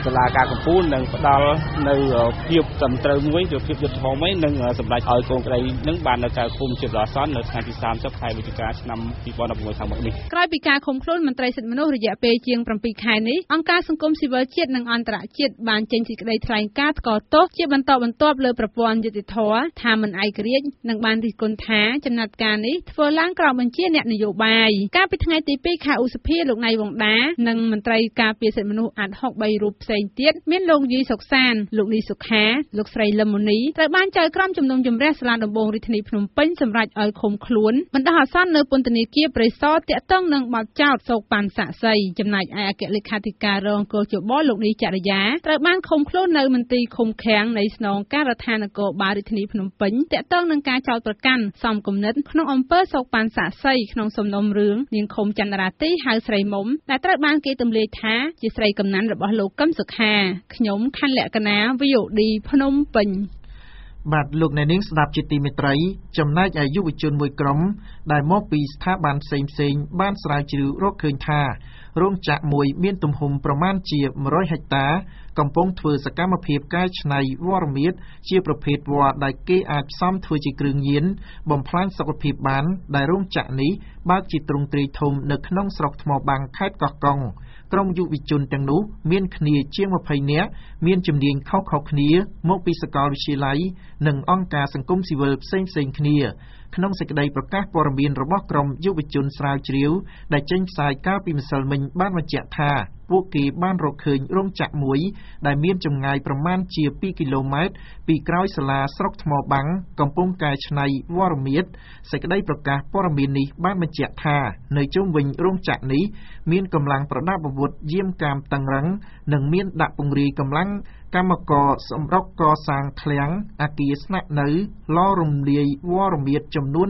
សាលាការកំពូលនឹងផ្ដល់នៅភាពត្រឹមត្រូវមួយឬភាពយុត្តិធម៌មួយនឹងសម្ដេចឲ្យកូនក្តីនឹងបាននៅការគុំជាដល់អាសន្ននៅថ្ងៃទី30ខែវិច្ឆិកាឆ្នាំ2016ខាងមុខនេះក្រោយពីការឃុំខ្លួនមន្ត្រីសិទ្ធិមនុស្សរយៈពេលជាង7ខែនេះអង្គការសង្គមស៊ីវិលជាតិនិងអន្តរជាតិបានចេញសេចក្តីថ្លែងការណ៍ថ្កោលទោសជាបន្តបន្ទាប់លើប្រព័ន្ធយុតិធធម៌ថាមិនឯករាជ្យនិងបានរិះគន់ថាចំណាត់ការនេះធ្វើឡើងក្រោមបញ្ជាអ្នកនយោបាយកាលពីថ្ងៃទី2ខែឧសភាលោកណៃវង្សដានិងមន្ត្រីការពារសិទ្ធិមនុស្សអាត់ហុក3រូបផ្សេងទៀតមានលោកយីសុកសានលោកលីសុខាលោកស្រីលឹមមុនីត្រូវបានចៅក្រមជំនុំជម្រះសាលាដំបងរាជធានីភ្នំពេញសម្រេចឲ្យឃុំខ្លួនបណ្ដោះអាសន្ននៅពន្ធនាគារព្រៃសរតាក់ទងនឹងបទចោទសោកប៉ាន់សាក់សីចំណែកឯអគ្គលេខាធិការរងកោជបលោកនីចរិយាត្រូវបានឃុំខ្លួននៅមន្ទីរឃុំឃាំងនៃស្នងការដ្ឋាននគរបាលរាជធានីភ្នំពេញតាក់ទងនឹងការចោទប្រកាន់សំគំនិតក្នុងអំពើសោកប៉ាន់សាក់សីក្នុងសំណុំរឿងនាងឃុំចន្ទរាទីហៅស្រីមុំដែលត្រូវបានគេទម្លាយថាជាស្រីកំណាន់របស់លោកកឹមសុខាខ្ញុំខណ្ឌលក្ខណា VOD ភ្នំពេញបាទលោកអ្នកនាងស្ដាប់ជាទីមេត្រីចំណែកឯយុវជនមួយក្រុមដែលមកពីស្ថាប័នផ្សេងៗបានស្រាវជ្រាវរកឃើញថារោងចក្រមួយមានទំហំប្រមាណជា100ហិកតាកំពុងធ្វើសកម្មភាពកែច្នៃវល្លិមាសជាប្រភេទវល្លិដែលគេអាចផ្សំធ្វើជាគ្រឿងញៀនបំផ្លាញសុខភាពបានដែលរោងចក្រនេះបើកជាទ្រង់ទ្រាយធំនៅក្នុងស្រុកថ្មបាំងខេត្តកោះកុងក្រុមយុវជនទាំងនោះមានគ្នាជាង20នាក់មានជំនាញខុសៗគ្នាមកពីសាកលវិទ្យាល័យនិងអង្គការសង្គមស៊ីវិលផ្សេងៗគ្នាក្នុងសេចក្តីប្រកាសព័ត៌មានរបស់ក្រុមយុវជនស្រាវជ្រាវដែលចេញផ្សាយកាលពីម្សិលមិញបានបញ្ជាក់ថាពួកគេបានរកឃើញរោងចក្រមួយដែលមានចម្ងាយប្រមាណជា2គីឡូម៉ែត្រពីក្រោយសាលាស្រុកថ្មបាំងកំពុងកែច្នៃវល្លិមាសសេចក្តីប្រកាសព័ត៌មាននេះបានបញ្ជាក់ថានៅជុំវិញរោងចក្រនេះមានកម្លាំងប្រដាប់អាវុធយាមកាមតឹងរឹងនិងមានដាក់ពង្រាយកម្លាំងកម្មករសម្រុកកសាងឃ្លាំងអគារស្នាក់នៅឡរំលាយវល្លិមាសចំនួន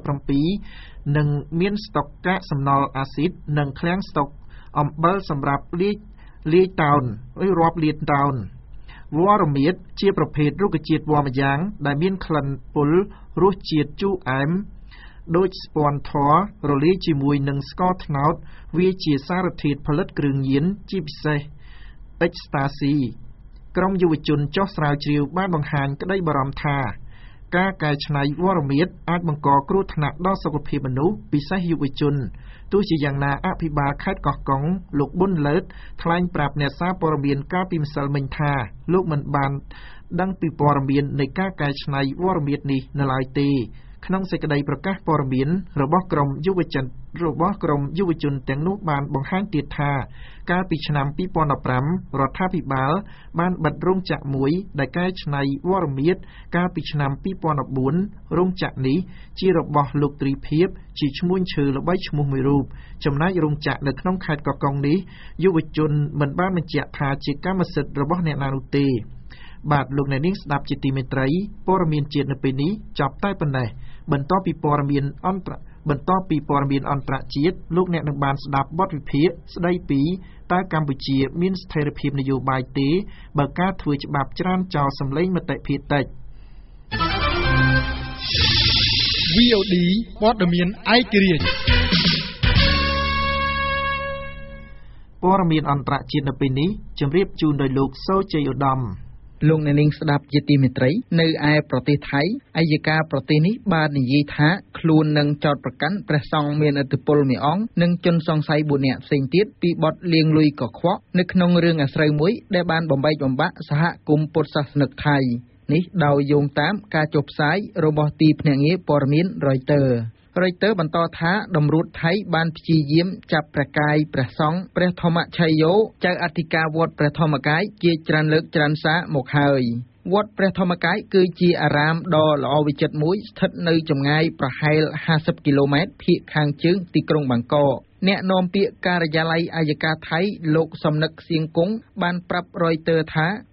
37និងមានស្តុកកាកសំណល់អាស៊ីតនិងឃ្លាំងស្តុកអំបិលសម្រាប់លាយតោនរាប់លានតោនវល្លិមាសជាប្រភេទរុក្ខជាតិវល្លិម្យ៉ាងដែលមានក្លិនពុលរសជាតិជូរអែមដូចស្ពាន់ធររលាយជាមួយនឹងស្ករត្នោតវាជាសារធាតុផលិតគ្រឿងញៀនជាពិសេសអិចស្តាស៊ីក្រុមយុវជនចុះស្រាវជ្រាវបានបង្ហាញក្តីបារម្ភថាការកែច្នៃវល្លិមាសអាចបង្កគ្រោះថ្នាក់ដល់សុខភាពមនុស្សពិសេសយុវជនទោះជាយ៉ាងណាអភិបាលខេត្តកោះកុងលោកប៊ុនលើតថ្លែងប្រាប់អ្នកសារព័ត៌មានកាលពីម្សិលមិញថាលោកមិនបានដឹងពីព័ត៌មាននៃការកែច្នៃវល្លិមាសនេះនៅឡើយទេក្នុងសេចក្តីប្រកាសព័ត៌មានរបស់ក្រុមយុវជនទាំងនោះបានបង្ហាញទៀតថាកាលពីឆ្នាំ2015រដ្ឋាភិបាលបានបិទរោងចក្រមួយដែលកែច្នៃវល្លិមាសកាលពីឆ្នាំ2014រោងចក្រនេះជារបស់លោកទ្រីភិបជាឈ្មួញឈើល្បីឈ្មោះមួយរូបចំណែករោងចក្រនៅក្នុងខេត្តកោះកុងនេះយុវជនមិនបានបញ្ជាក់ថាជាកម្មសិទ្ធិរបស់អ្នកណានោះទេបាទលោកអ្នកនាងស្ដាប់ជាទីមេត្រីព័ត៌មានជាតិនៅពេលនេះចប់តែប៉ុណ្ណេះបន្ទាប់ពីព័ត៌មានអន្តរជាតិលោកអ្នកនឹងបានស្ដាប់បទវិភាគស្ដីពីតើកម្ពុជាមានស្ថិរភាពនយោបាយទេបើការធ្វើច្បាប់ច្រានចោលសម្លេងមតិភាគតិច VOD ព័ត៌មានឯករាជ្យព័ត៌មានអន្តរជាតិនៅពេលនេះជម្រាបជូនដោយលោកសូជ័យឧត្តមលោកអ្នកនាងស្ដាប់ជាទីមេត្រីនៅឯប្រទេសថៃអัยការប្រទេសនេះបាននិយាយថាខ្លួននឹងចោទប្រកាន់ព្រះសង្ឃមានឥទ្ធិពលមួយអង្គនិងជនសង្ស័យ4នាក់ផ្សេងទៀតពីបទលាងលុយកខ្វក់នៅក្នុងរឿងអាស្រូវមួយដែលបានបំបែកបំបាក់សហគមន៍ពុទ្ធសាសនិកថៃនេះដោយយោងតាមការចុះផ្សាយរបស់ទីភ្នាក់ងារព័ត៌មាន Reuters បន្តថាតម្រួតថៃបានព្យាយាមចាប់ព្រះកាយព្រះសង្ឃព្រះធម្មឆៃយោចៅអធិការវត្តព្រះធម្មកាយជាច្រើនលើកច្រើនសារមកហើយវត្តព្រះធម្មកាយគឺជាអារាមដ៏ល្អវិចិត្រមួយស្ថិតនៅចម្ងាយប្រហែល50គីឡូម៉ែត្រភាគខាងជើងទីក្រុងបាងកកអ្នកនាំពាក្យការិយាល័យអัยការថៃលោកសំណឹកសៀងគង់បានប្រាប់ Reuters ថា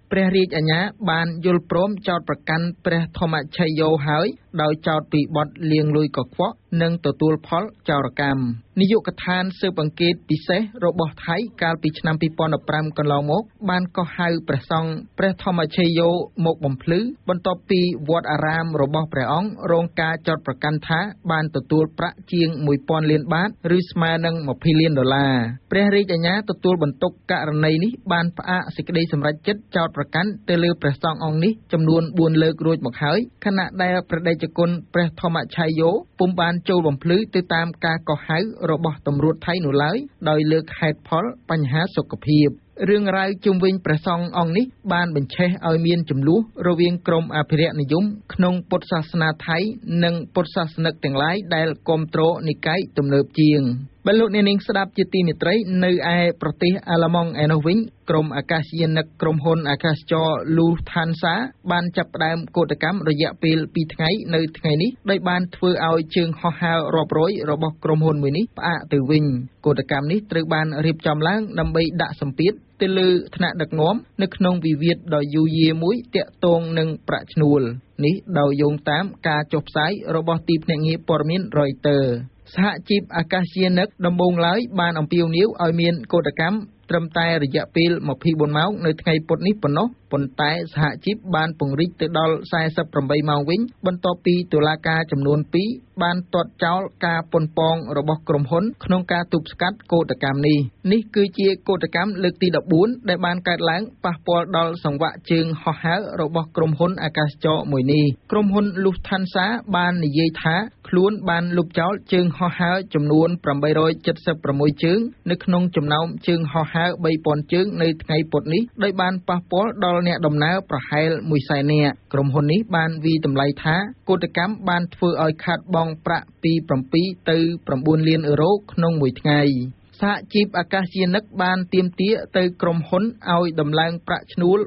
ព្រះរាជអាជ្ញាបានយល់ព្រមចោទប្រកាន់ព្រះធម្មជយោហើយដោយចោទពីបទលាងលុយកខ្វក់និងទទួលផលចោរកម្មនាយកដ្ឋានស៊ើបអង្កេតពិសេសរបស់ថៃកាលពីឆ្នាំ2015កន្លងមកបានកោះហៅព្រះសង្ឃព្រះធម្មជយោមកបំភ្លឺបន្ទាប់ពីវត្តអារាមរបស់ព្រះអង្គរងការចោទប្រកាន់ថាបានទទួលប្រាក់ជាង 1000 លានបាតឬស្មើនឹង$20 លានព្រះរាជអាជ្ញាទទួលបន្ទុកករណីនេះបានផ្អាកសេចក្តីសម្រេចចិត្តចោទប្រកាន់ទៅលើព្រះសង្ឃអង្គនេះចំនួន4លើករួចមកហើយខណៈដែលព្រះតេជគុណព្រះធម្មជយោពុំបានចូលបំភ្លឺទៅតាមការកោះហៅរបស់តម្រួតថៃនោះឡើយដោយលើកហេតុផលបញ្ហាសុខភាពរឿងរ៉ាវជុំវិញព្រះសង្ឃអង្គនេះបានបញ្ឆេះឲ្យមានចំនួនរវាងក្រុមអភិរក្សនិយមក្នុងពុទ្ធសាសនាថៃនិងពុទ្ធសាសនិកទាំងឡាយដែលគាំទ្រនិកាយទំនើបជាងបើលោកអ្នកនាងស្ដាប់ជាទីមេត្រីនៅឯប្រទេសអាល្លឺម៉ង់ឯនោះវិញក្រុមអាកាសយានិកក្រុមហ៊ុនអាកាសចរ Lufthansa បានចាប់ផ្ដើមកោតកម្មរយៈពេល2ថ្ងៃនៅថ្ងៃនេះដោយបានធ្វើឲ្យជើងហោះហើររាប់រយរបស់ក្រុមហ៊ុនមួយនេះផ្អាកទៅវិញកោតកម្មនេះត្រូវបានរៀបចំឡើងដើម្បីដាក់សម្ពាធទៅលើថ្នាក់ដឹកនាំនៅក្នុងវិវាទដ៏យូរយារមួយទាក់ទងនឹងប្រាក់ឈ្នួលនេះដោយយោងតាមការចុះផ្សាយរបស់ទីភ្នាក់ងារព័ត៌មាន Reuters សហជីពអាកាសយានិកដំបូងឡើយបានអំពាវនាវឲ្យមានកោតកម្មត្រឹមតែរយៈពេល24ម៉ោងនៅថ្ងៃពុធនេះប៉ុណ្ណោះប៉ុន្តែសហជីពបានពង្រីកទៅដល់48ម៉ោងវិញបន្ទាប់ពីតុលាការចំនួន2បានទាត់ចោលការប៉ុនប៉ងរបស់ក្រុមហ៊ុនក្នុងការទប់ស្កាត់កោតកម្មនេះគឺជាកោតកម្មលើកទី14ដែលបានកើតឡើងប៉ះពាល់ដល់សង្វាក់ជើងហោះហើររបស់ក្រុមហ៊ុនអាកាសចរមួយនេះក្រុមហ៊ុន Lufthansa បាននិយាយថាខ្លួនបានលុបចោលជើងហោះហើរចំនួន876ជើងនៅក្នុងចំណោមជើងហោះហើរ 3000 ជើងនៅថ្ងៃពុធនេះដោយបានប៉ះពាល់ដល់អ្នកដំណើរប្រហែល 100,000 នាក់ក្រុមហ៊ុននេះបានវាយតម្លៃថាកោតកម្មបានធ្វើឲ្យខាតបង់ប្រាក់ពី7ទៅ9លានអឺរ៉ូក្នុងមួយថ្ងៃសហជីពអាកាសយានិកបានទាមទារទៅក្រុមហ៊ុនឲ្យដំឡើងប្រាក់ឈ្នួល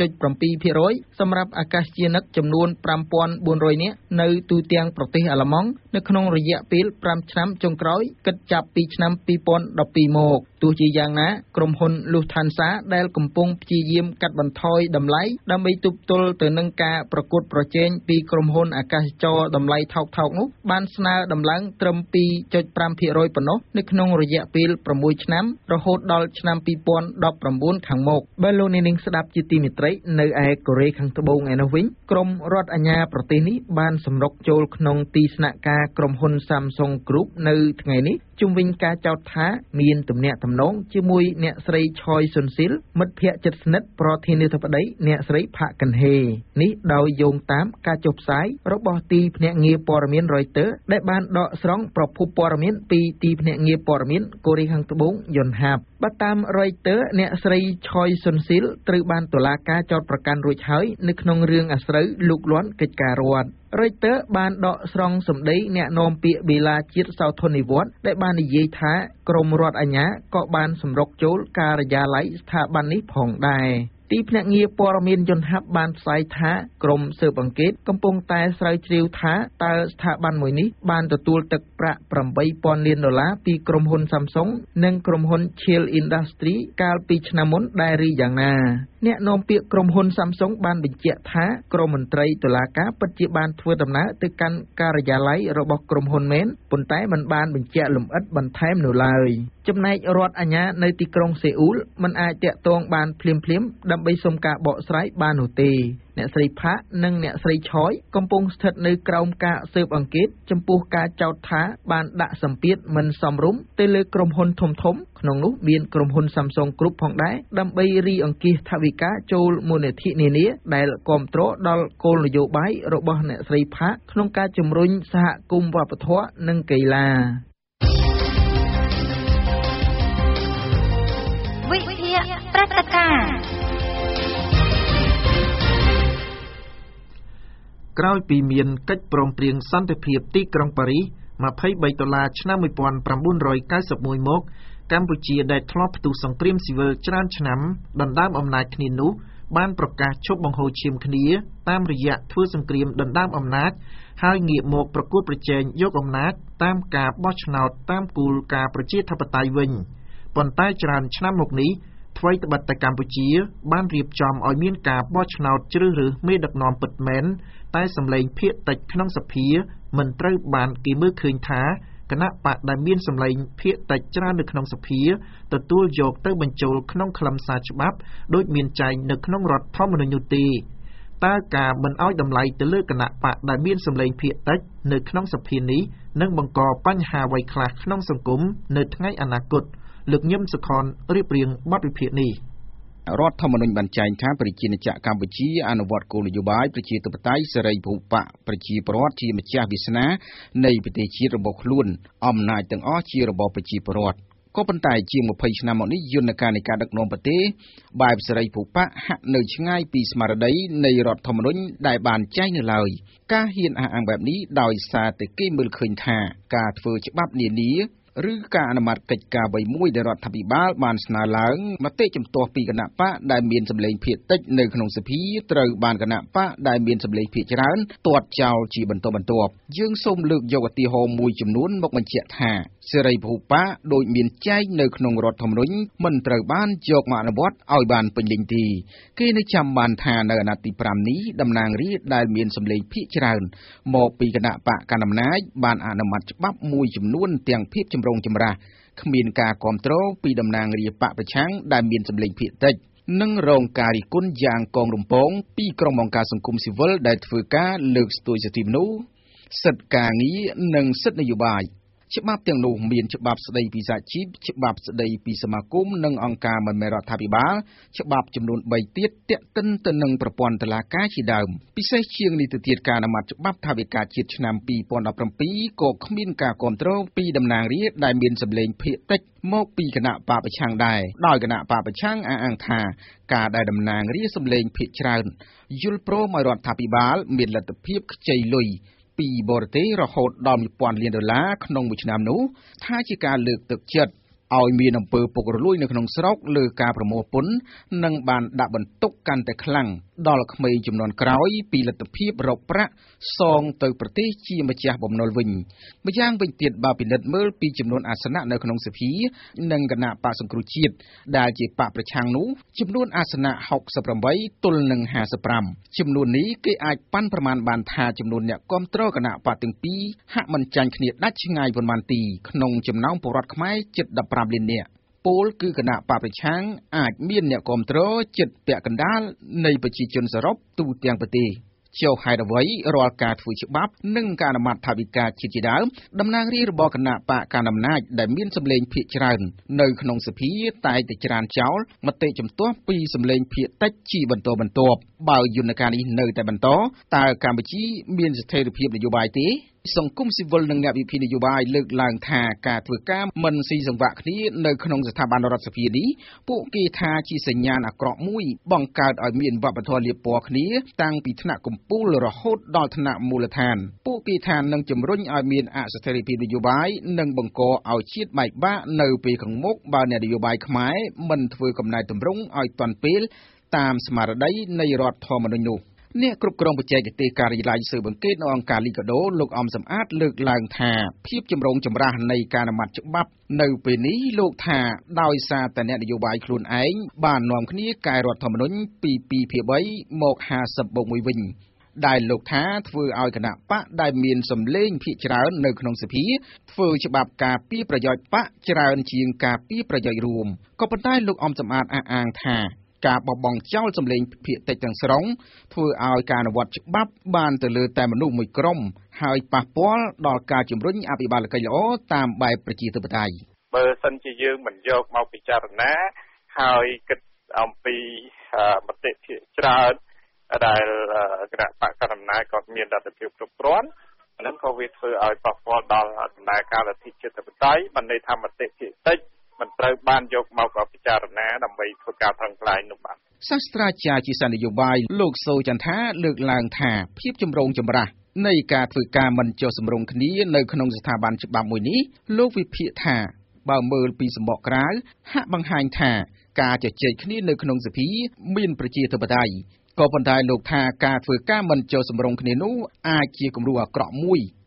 3.7% សម្រាប់អាកាសយានិកចំនួន 5,400 នាក់នៅទូទាំងប្រទេសអាល្លឺម៉ង់នៅក្នុងរយៈពេល5ឆ្នាំចុងក្រោយគិតចាប់ពីឆ្នាំ2012មកទោះជាយ៉ាងណាក្រុមហ៊ុន Lufthansa ដែលកំពុងព្យាយាមកាត់បន្ថយតម្លៃដើម្បីទប់ទល់ទៅនឹងការប្រកួតប្រជែងពីក្រុមហ៊ុនអាកាសចរតម្លៃថោកៗនោះបានស្នើដំឡើងត្រឹម 2.5% ប៉ុណ្ណោះនៅក្នុងរយៈពេល6ឆ្នាំរហូតដល់ឆ្នាំ2019ខាងមុខបើលោកអ្នកនាងស្ដាប់ជាទីមេត្រីនៅឯកូរ៉េខាងត្បូងឯនោះវិញក្រុមរដ្ឋអាជ្ញាប្រទេសនេះបានសម្រុកចូលក្នុងទីស្នាក់ការក្រុមហ៊ុន Samsung Group នៅថ្ងៃនេះជុំវិញការចោទថាមានទំនាក់ទំនងជាមួយអ្នកស្រីឆយសុនស៊ីលមិត្តភក្តិជិតស្និទ្ធប្រធានាធិបតីអ្នកស្រីផាក់កិនហេនេះដោយយោងតាមការចុះផ្សាយរបស់ទីភ្នាក់ងារព័ត៌មាន Reuters ដែលបានដកស្រង់ប្រភពព័ត៌មានពីទីភ្នាក់ងារព័ត៌មានកូរ៉េខាងត្បូងយន់ហាប់បើតាម Reuters អ្នកស្រីឆយសុនស៊ីលត្រូវបានតុលាការចោទប្រកាន់រួចហើយនៅក្នុងរឿងអាស្រូវលូកលាន់កិច្ចការរដ្ឋReuters បានដកស្រង់សម្ដីអ្នកនាំពាក្យបេឡាជាតិសោធននិវត្តន៍ដែលបាននិយាយថាក្រមរដ្ឋអាជ្ញាក៏បានសម្រុកចូលការិយាល័យស្ថាប័ននេះផងដែរទីភ្នាក់ងារព័ត៌មានយន្តហ័ព្ទបានផ្សាយថាក្រុមស៊ើបអង្កេតកំពុងតែស្រាវជ្រាវថាតើស្ថាប័នមួយនេះបានទទួលទឹកប្រាក់$8,000 លានពីក្រុមហ៊ុន Samsung និងក្រុមហ៊ុន Cheil Industry កាលពីឆ្នាំមុនដែរឬយ៉ាងណាអ្នកនាំពាក្យក្រុមហ៊ុន Samsung បានបញ្ជាក់ថាក្រុមមន្ត្រីតុលាការពិតជាបានធ្វើដំណើរទៅកាន់ការិយាល័យរបស់ក្រុមហ៊ុនមែនប៉ុន្តែមិនបានបញ្ជាក់លម្អិតបន្ថែមនោះឡើយចំណែករដ្ឋអាជ្ញានៅទីក្រុងសេអ៊ូលមិនអាចតាក់ទងបានភ្លាមៗដើម្បីសុំការបកស្រាយបាននោះទេអ្នកស្រីផាក់និងអ្នកស្រីឆយកំពុងស្ថិតនៅក្រោមការស៊ើបអង្កេតចំពោះការចោទថាបានដាក់សម្ពាធមិនសមរម្យទៅលើក្រុមហ៊ុនធំៗក្នុងនោះមានក្រុមហ៊ុន Samsung Group ផងដែរដើម្បីរីអង្គាសថវិកាចូលមូលនិធិនានាដែលគាំទ្រដល់គោលនយោបាយរបស់អ្នកស្រីផាក់ក្នុងការជំរុញសហគមន៍វប្បធម៌និងកីឡាវិទ្យាព្រឹត្តិការណ៍ក្រោយពីមានកិច្ចព្រមព្រៀងសន្តិភាពទីក្រុងប៉ារីស$23ឆ្នាំ1991មកកម្ពុជាដែលធ្លាប់ផ្ទុះសង្គ្រាមស៊ីវិលច្រើនឆ្នាំដណ្ដើមអំណាចគ្នានោះបានប្រកាសឈប់បង្ហូរឈាមគ្នាតាមរយៈធ្វើសង្គ្រាមដណ្ដើមអំណាចហើយងាកមកប្រកួតប្រជែងយកអំណាចតាមការបោះឆ្នោតតាមគោលការណ៍ប្រជាធិបតេយ្យវិញប៉ុន្តែច្រើនឆ្នាំមកនេះថ្វីត្បិតតែកម្ពុជាបានរៀបចំឲ្យមានការបោះឆ្នោតជ្រើសរើសមេដឹកនាំពិតមែនតែសម្លេងភាគតិចក្នុងសភាមិនត្រូវបានគេមើលឃើញថាគណៈបកដែលមានសម្លេងភាគតិចច្រើននៅក្នុងសភាទទួលយកទៅបញ្ចូលក្នុងខ្លឹមសារច្បាប់ដោយមានចែងនៅក្នុងរដ្ឋធម្មនុញ្ញនោះទេតើការមិនឲ្យតម្លៃទៅលើគណៈបកដែលមានសម្លេងភាគតិចនៅក្នុងសភានេះនឹងបង្កបញ្ហាអ្វីខ្លះក្នុងសង្គមនៅថ្ងៃអនាគតលោកញឹមសុខនរៀបរៀងបទវិភាគនេះរដ្ឋធម្មនុញ្ញបានចែងថាប្រជាជនកម្ពុជាអនុវត្តគោលនយោបាយប្រជាធិបតេយ្យសេរីពហុបកប្រជាពលរដ្ឋជាម្ចាស់វាសនានៃប្រទេសជាតិរបស់ខ្លួនអំណាចទាំងអស់ជារបស់ប្រជាពលរដ្ឋក៏ប៉ុន្តែជាង20ឆ្នាំមកនេះយន្តការនៃការដឹកនាំប្រទេសបែបសេរីពហុបកហាក់នៅឆ្ងាយពីស្មារតីនៃរដ្ឋធម្មនុញ្ញដែលបានចែងនៅឡើយការហ៊ានអះអាងបែបនេះដោយសារតែគេមើលឃើញថាការធ្វើច្បាប់នានាឬការអនុម័តកិច្ចការអ្វីមួយដែលរដ្ឋាភិបាលបានស្នើឡើងមតិជំទាស់ពីគណៈបកដែលមានសម្លេងភាគតិចនៅក្នុងសភាត្រូវបានគណៈបកដែលមានសម្លេងភាគច្រើនទាត់ចោលជាបន្តបន្ទាប់យើងសូមលើកយកឧទាហរណ៍មួយចំនួនមកបញ្ជាក់ថាសេរីពហុបកដោយមានចែងនៅក្នុងរដ្ឋធម្មនុញ្ញមិនត្រូវបានយកមកអនុវត្តឲ្យបានពេញលេញទេគេនៅចាំបានថានៅអាណត្តិទី5នេះតំណាងរាស្ត្រដែលមានសម្លេងភាគច្រើនមកពីគណៈបកកណ្ដាលអំណាចបានអនុម័តច្បាប់មួយចំនួនទាំងភាពចម្រូងចម្រាសគ្មានការគាំទ្រពីតំណាងរាស្ត្របកប្រឆាំងដែលមានសម្លេងភាគតិចនិងរងការរិះគន់យ៉ាងកងរំពងពីក្រុមអង្គការសង្គមស៊ីវិលដែលធ្វើការលើកស្ទួយសិទ្ធិមនុស្សសិទ្ធិការងារនិងសិទ្ធិនយោបាយច្បាប់ទាំងនោះមានច្បាប់ស្តីពីសហជីពច្បាប់ស្តីពីសមាគមនិងអង្គការមិនមែនរដ្ឋាភិបាលច្បាប់ចំនួន3ទៀតទាក់ទិនទៅនឹងប្រព័ន្ធតុលាការជាដើមពិសេសជាងនេះទៅទៀតការអនុម័តច្បាប់ថវិកាជាតិឆ្នាំ2017ក៏គ្មានការគាំទ្រពីតំណាងរាស្ត្រដែលមានសម្លេងភាគតិចមកពីគណៈបកប្រឆាំងដែរដោយគណៈបកប្រឆាំងអះអាងថាការដែលតំណាងរាស្ត្រសម្លេងភាគច្រើនយល់ព្រមឲ្យរដ្ឋាភិបាលមានលទ្ធភាពខ្ចីលុយពីបរទេសរហូតដល់$1000 លានក្នុងមួយឆ្នាំនោះថាជាការលើកទឹកចិត្តឲ្យមានអំពើពុករលួយនៅក្នុងស្រុកលើការប្រមូលពន្ធនិងបានដាក់បន្ទុកកាន់តែខ្លាំងដល់ក្មេងជំនាន់ក្រោយពីលទ្ធភាពរកប្រាក់សងទៅប្រទេសជាម្ចាស់បំណុលវិញម្យ៉ាងវិញទៀតបើពិនិត្យមើលពីចំនួនអាសនៈនៅក្នុងសភានិងគណៈបកសង្គ្រោះជាតិដែលជាបកប្រឆាំងនោះចំនួនអាសនៈ68ទល់នឹង55ចំនួននេះគេអាចប៉ាន់ប្រមាណបានថាចំនួនអ្នកគាំទ្រគណៈបកទាំងពីរហាក់មិនចាញ់គ្នាដាច់ឆ្ងាយប៉ុន្មានទីក្នុងចំណោមពលរដ្ឋខ្មែរជិត15 លាននាក់ពលគឺគណៈបកប្រឆាំងអាចមានអ្នកគាំទ្រជិតពាក់កណ្ដាលនៃប្រជាជនសរុបទូទាំងប្រទេសចុះហេតុអ្វីរាល់ការធ្វើច្បាប់និងការអនុម័តថវិកាជាតិជាដើមតំណាងរាស្ត្ររបស់គណៈបកកណ្ដាលអំណាចដែលមានសម្លេងភាគច្រើននៅក្នុងសភាតែតែច្រានចោលមតិជំទាស់ពីសម្លេងភាគតិចជាបន្តបន្ទាប់បើយន្តការនេះនៅតែបន្តតើកម្ពុជាមានស្ថិរភាពនយោបាយទេសង្គមស៊ីវិលនិងអ្នកវិភាគនយោបាយលើកឡើងថាការធ្វើការមិនស៊ីសង្វាក់គ្នានៅក្នុងស្ថាប័នរដ្ឋសភានេះពួកគេថាជាសញ្ញាណអាក្រក់មួយបង្កើតឲ្យមានវប្បធម៌លាបពណ៌គ្នាតាំងពីថ្នាក់កំពូលរហូតដល់ថ្នាក់មូលដ្ឋានពួកគេថានឹងជំរុញឲ្យមានអស្ថិរភាពនយោបាយនិងបង្កឲ្យជាតិបែកបាក់នៅពេលខាងមុខបើអ្នកនយោបាយខ្មែរមិនធ្វើកំណែទម្រង់ឲ្យទាន់ពេលតាមស្មារតីនៃរដ្ឋធម្មនុញ្ញនោះអ្នកគ្រប់គ្រងបច្ចេកទេសការិយាល័យស៊ើបអង្កេតនៅអង្គការលីកាដូលោកអំសំអាតលើកឡើងថាភាពចម្រូងចម្រាសនៃការអនុម័តច្បាប់នៅពេលនេះលោកថាដោយសារតែអ្នកនយោបាយខ្លួនឯងបាននាំគ្នាកែរដ្ឋធម្មនុញ្ញពី2/3មក50/1វិញដែលលោកថាធ្វើឲ្យគណៈបកដែលមានសម្លេងភាគច្រើននៅក្នុងសភាធ្វើច្បាប់ការពារប្រយោជន៍បកច្រើនជាងការពារប្រយោជន៍រួមក៏ប៉ុន្តែលោកអំសំអាតអះអាងថាការបោះបង់ចោលសម្លេងភាគតិចទាំងស្រុងធ្វើឲ្យការអនុវត្តច្បាប់បានទៅលើតែមនុស្សមួយក្រុមហើយប៉ះពាល់ដល់ការជំរុញអភិបាលកិច្ចល្អតាមបែបប្រជាធិបតេយ្យបើសិនជាយើងមិនយកមកពិចារណាហើយគិតអំពីមតិភាគច្រើនដែលគណៈបកកណ្ដាលអំណាចគាត់មានលទ្ធភាពគ្រប់គ្រាន់អានឹងក៏វាធ្វើឲ្យប៉ះពាល់ដល់ដំណើរការលទ្ធិជាតិបតេយ្យបានន័យថាមតិភាគតិចមិនត្រូវបានយកមកពិចារណាដើម្បីធ្វើការប្រឹងប្រែងនោះបាទសាស្ត្រាចារ្យជាសាស្ត្រនយោបាយលោកសូចន្ទថាលើកឡើងថាភាពចម្រូងចម្រាសនៃការធ្វើការមិនចុះសម្រុងគ្នានៅក្នុងស្ថាប័នច្បាប់មួយនេះលោកវិភាគថាបើមើលពីសម្បកក្រៅហាក់បង្ហាញថាការជជែកគ្នានៅក្នុងសភាមានប្រជាធិបតេយ្យក៏ប៉ុន្តែលោកថាការធ្វើការមិនចុះសម្រុងគ្នានោះអាចជាគំរូអាក្រក់មួយ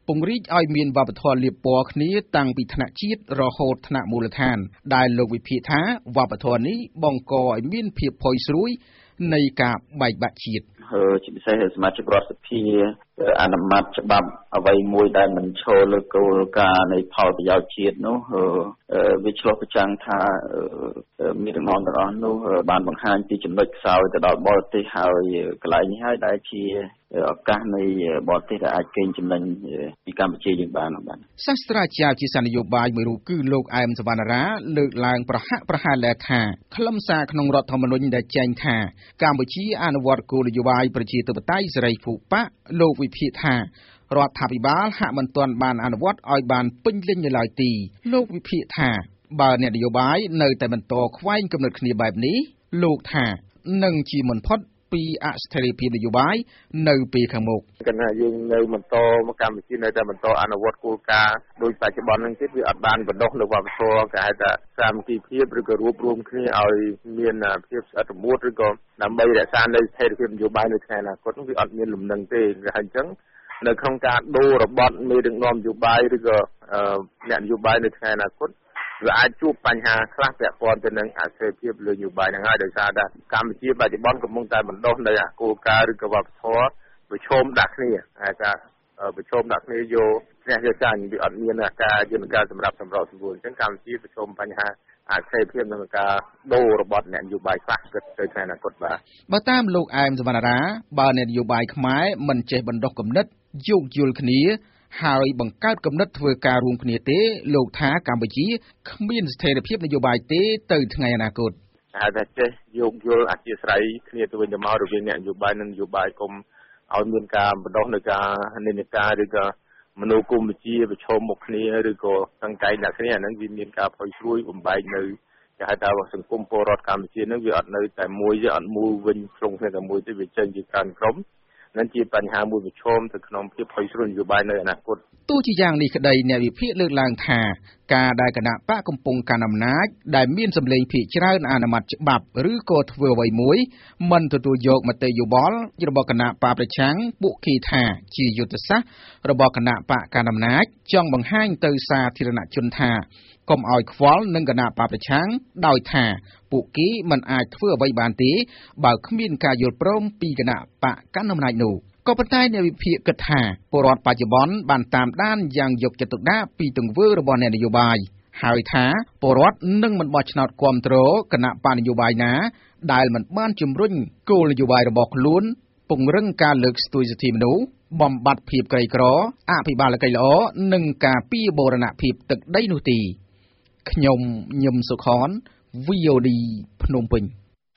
ពង្រីកឲ្យមានវប្បធម៌លាបពណ៌គ្នាតាំងពីថ្នាក់ជាតិរហូតថ្នាក់មូលដ្ឋានដែលលោកវិភាគថាវប្បធម៌នេះបង្កឲ្យមានភាពផុយស្រួយនៃការបែកបាក់ជាតិជាពិសេសសមាជិករដ្ឋសភាអនុម័តច្បាប់អ្វីមួយដែលមិនឈលលើគោលការណ៍នៃផលប្រយោជន៍ជាតិនោះវាឆ្លុះបញ្ចាំងថាមានដំណងទាំងអស់នោះបានបង្ហាញពីចំណុចខ្សោយទៅដល់បរទេសហើយកន្លែងនេះហើយដែលជាឱកាសនៃបរទេសដែលអាចកេងចំណេញពីកម្ពុជាយើងបានសាស្ត្រាចារ្យជានយោបាយមួយរូបគឺលោកអែមសវណ្ណារាលើកឡើងប្រហាក់ប្រហែលថាខ្លឹមសារក្នុងរដ្ឋធម្មនុញ្ញដែលចែងថាកម្ពុជាអនុវត្តគោលនយោបាយប្រជាធិបតេយ្យសេរីភូប៉ាលោកវិភាគថារដ្ឋាភិបាលហាក់មិនទាន់បានអនុវត្តឲ្យបានពេញលេញនៅឡើយទេលោកវិភាគថាបើអ្នកនយោបាយនៅតែបន្តខ្វែងគំនិតគ្នាបែបនេះលោកថានឹងជាមិនផុតពីអស្ថិរភាពនយោបាយនៅពេលខាងមុខគណៈយើងនៅបន្តមកកម្ពុជានៅតែបន្តអនុវត្តគោលការណ៍ដោយបច្ចុប្បន្ននឹងទៀតវាអត់បានបណ្ដុះនៅវប្បធម៌គេហៅថាសាមគ្គីភាពឬក៏រួបរวมគ្នាឲ្យមានភាពស្អិតរមួតឬក៏ដើម្បីរក្សានៅស្ថិរភាពនយោបាយនៅថ្ងៃអនាគតនោះវាអត់មានលំនឹងទេហើយអញ្ចឹងនៅក្នុងការដូររបត់មេដឹកនាំនយោបាយឬក៏អ្នកនយោបាយនៅថ្ងៃអនាគតវាអាចជួបបញ្ហាខ្លះពាក់ព័ន្ធទៅនឹងអស្ថិរភាពលើនយោបាយហ្នឹងហើយដោយសារតែកម្ពុជាបច្ចុប្បន្នកំពុងតែបណ្ដុះនៅគោលការណ៍ឬក៏វប្បធម៌ប្រឈមដាក់គ្នាហើយថាប្រឈមដាក់គ្នាយកឈ្នះយកចាញ់វាអត់មានការយន្តការសម្រាប់សម្របសម្រួលអញ្ចឹងកម្ពុជាប្រឈមបញ្ហាអស្ថិរភាពក្នុងការដូររបត់អ្នកនយោបាយខ្លះគិតទៅថ្ងៃអនាគតបាទបើតាមលោកអែមសវណ្ណារាបើអ្នកនយោបាយខ្មែរមិនចេះបណ្ដុះគំនិតយោគយល់គ្នាហើយបង្កើតគំនិតធ្វើការរួមគ្នាទេលោកថាកម្ពុជាគ្មានស្ថិរភាពនយោបាយទេទៅថ្ងៃអនាគតហើយតែចេះយោគយល់អធិស្ឋានគ្នាទៅវិញទៅមករវាងអ្នកនយោបាយនិងនយោបាយគុំឲ្យមានការបណ្ដុះនៅការនិន្នាការឬក៏មនោគមវិជ្ជាប្រឈមមុខគ្នាឬក៏សង្កេតដាក់គ្នាអាហ្នឹងវាមានការផុយស្រួយបំបែកនៅគេហៅថាសង្គមពលរដ្ឋកម្ពុជាហ្នឹងវាអត់នៅតែមួយទេអត់មូលវិញក្នុងគ្នាតែមួយទេវាចេញជាការក្រុមនឹងជាបញ្ហាមួយប្រឈមទៅក្នុងភាពផុយស្រួយនយោបាយនៅអនាគតទោះជាយ៉ាងនេះក្តីអ្នកវិភាគលើកឡើងថាការដែលគណៈបកកំពុងកាន់អំណាចដែលមានសម្លេងភាគច្រើនអនុម័តច្បាប់ឬក៏ធ្វើអ្វីមួយមិនទទួលយកមតិយោបល់របស់គណៈបកប្រឆាំងពួកគេថាជាយុទ្ធសាស្ត្ររបស់គណៈបកកាន់អំណាចចង់បង្ហាញទៅសាធារណជនថាកុំឲ្យខ្វល់នឹងគណៈបកប្រឆាំងដោយថាពួកគេមិនអាចធ្វើអ្វីបានទេបើគ្មានការយល់ព្រមពីគណៈបកកាន់អំណាចនោះក៏ប៉ុន្តែអ្នកវិភាគគិតថាពលរដ្ឋបច្ចុប្បន្នបានតាមដានយ៉ាងយកចិត្តទុកដាក់ពីទង្វើរបស់អ្នកនយោបាយហើយថាពលរដ្ឋនឹងមិនបោះឆ្នោតគាំទ្រគណៈបកនយោបាយណាដែលមិនបានជំរុញគោលនយោបាយរបស់ខ្លួនពង្រឹងការលើកស្ទួយសិទ្ធិមនុស្សបំបត្តិភាពក្រីក្រអភិបាលកិច្ចល្អនិងការពារបូរណភាពទឹកដីនោះទេខ្ញុំញឹមសុខន VOD ភ្នំពេញ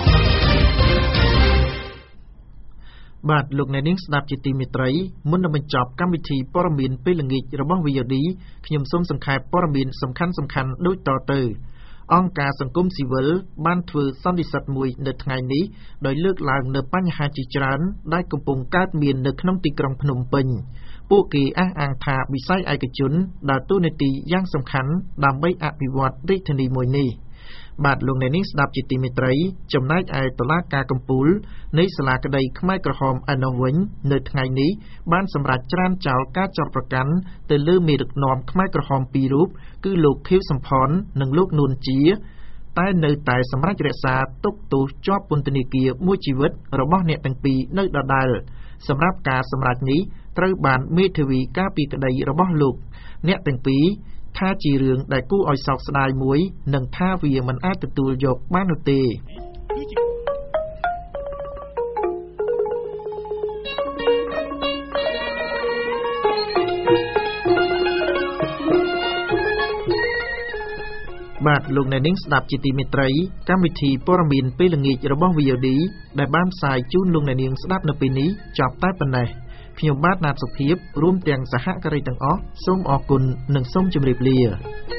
បាទលោកអ្នកនាងស្ដាប់ជាទីមេត្រីមុននឹងបញ្ចប់កម្មវិធីព័ត៌មានពេលល្ងាចរបស់ VOD ខ្ញុំសូមសង្ខេបព័ត៌មានសំខាន់ៗដូចតទៅអង្គការសង្គមស៊ីវិលបានធ្វើសន្និសីទមួយនៅថ្ងៃនេះដោយលើកឡើងនៅបញ្ហាជាច្រើនដែលកំពុងកើតមាននៅក្នុងទីក្រុងភ្នំពេញពួកគេអះអាងថាវិស័យឯកជនដើរតួនាទីយ៉ាងសំខាន់ដើម្បីអភិវឌ្ឍរាជធានីមួយនេះបាទលោកអ្នកនាងស្ដាប់ជាទីមេត្រីចំណែកឯតុលាការកំពូលនៃសាលាក្តីខ្មែរក្រហមឯណោះវិញនៅថ្ងៃនេះបានសម្រេចច្រានចោលការចោទប្រកាន់ទៅលើមេដឹកនាំខ្មែរក្រហម2រូបគឺលោកខៀវសំផននិងលោកនួនជាតែនៅតែសម្រេចរក្សាទុកទោសជាប់ពន្ធនាគារមួយជីវិតរបស់អ្នកទាំងពីរនៅដដែលសម្រាប់ការសម្រេចនេះត្រូវបានមេធាវីការពីក្តីរបស់លោកអ្នកទាំងពីរថាជារឿងដែលគួរឲ្យសោកស្ដាយមួយនិងថាវាមិនអាចទទួលយកបាននោះទេបាទលោកអ្នកនាងស្ដាប់ជាទីមេត្រីកម្មវិធីព័ត៌មានពេលល្ងាចរបស់ VOD ដែលបានផ្សាយជូនលោកអ្នកនាងស្ដាប់នៅពេលនេះចប់តែប៉ុណ្ណេះខ្ញុំបាទណាតសុភាពរួមទាំងសហការីទាំងអស់សូមអរគុណនិងសូមជម្រាបលា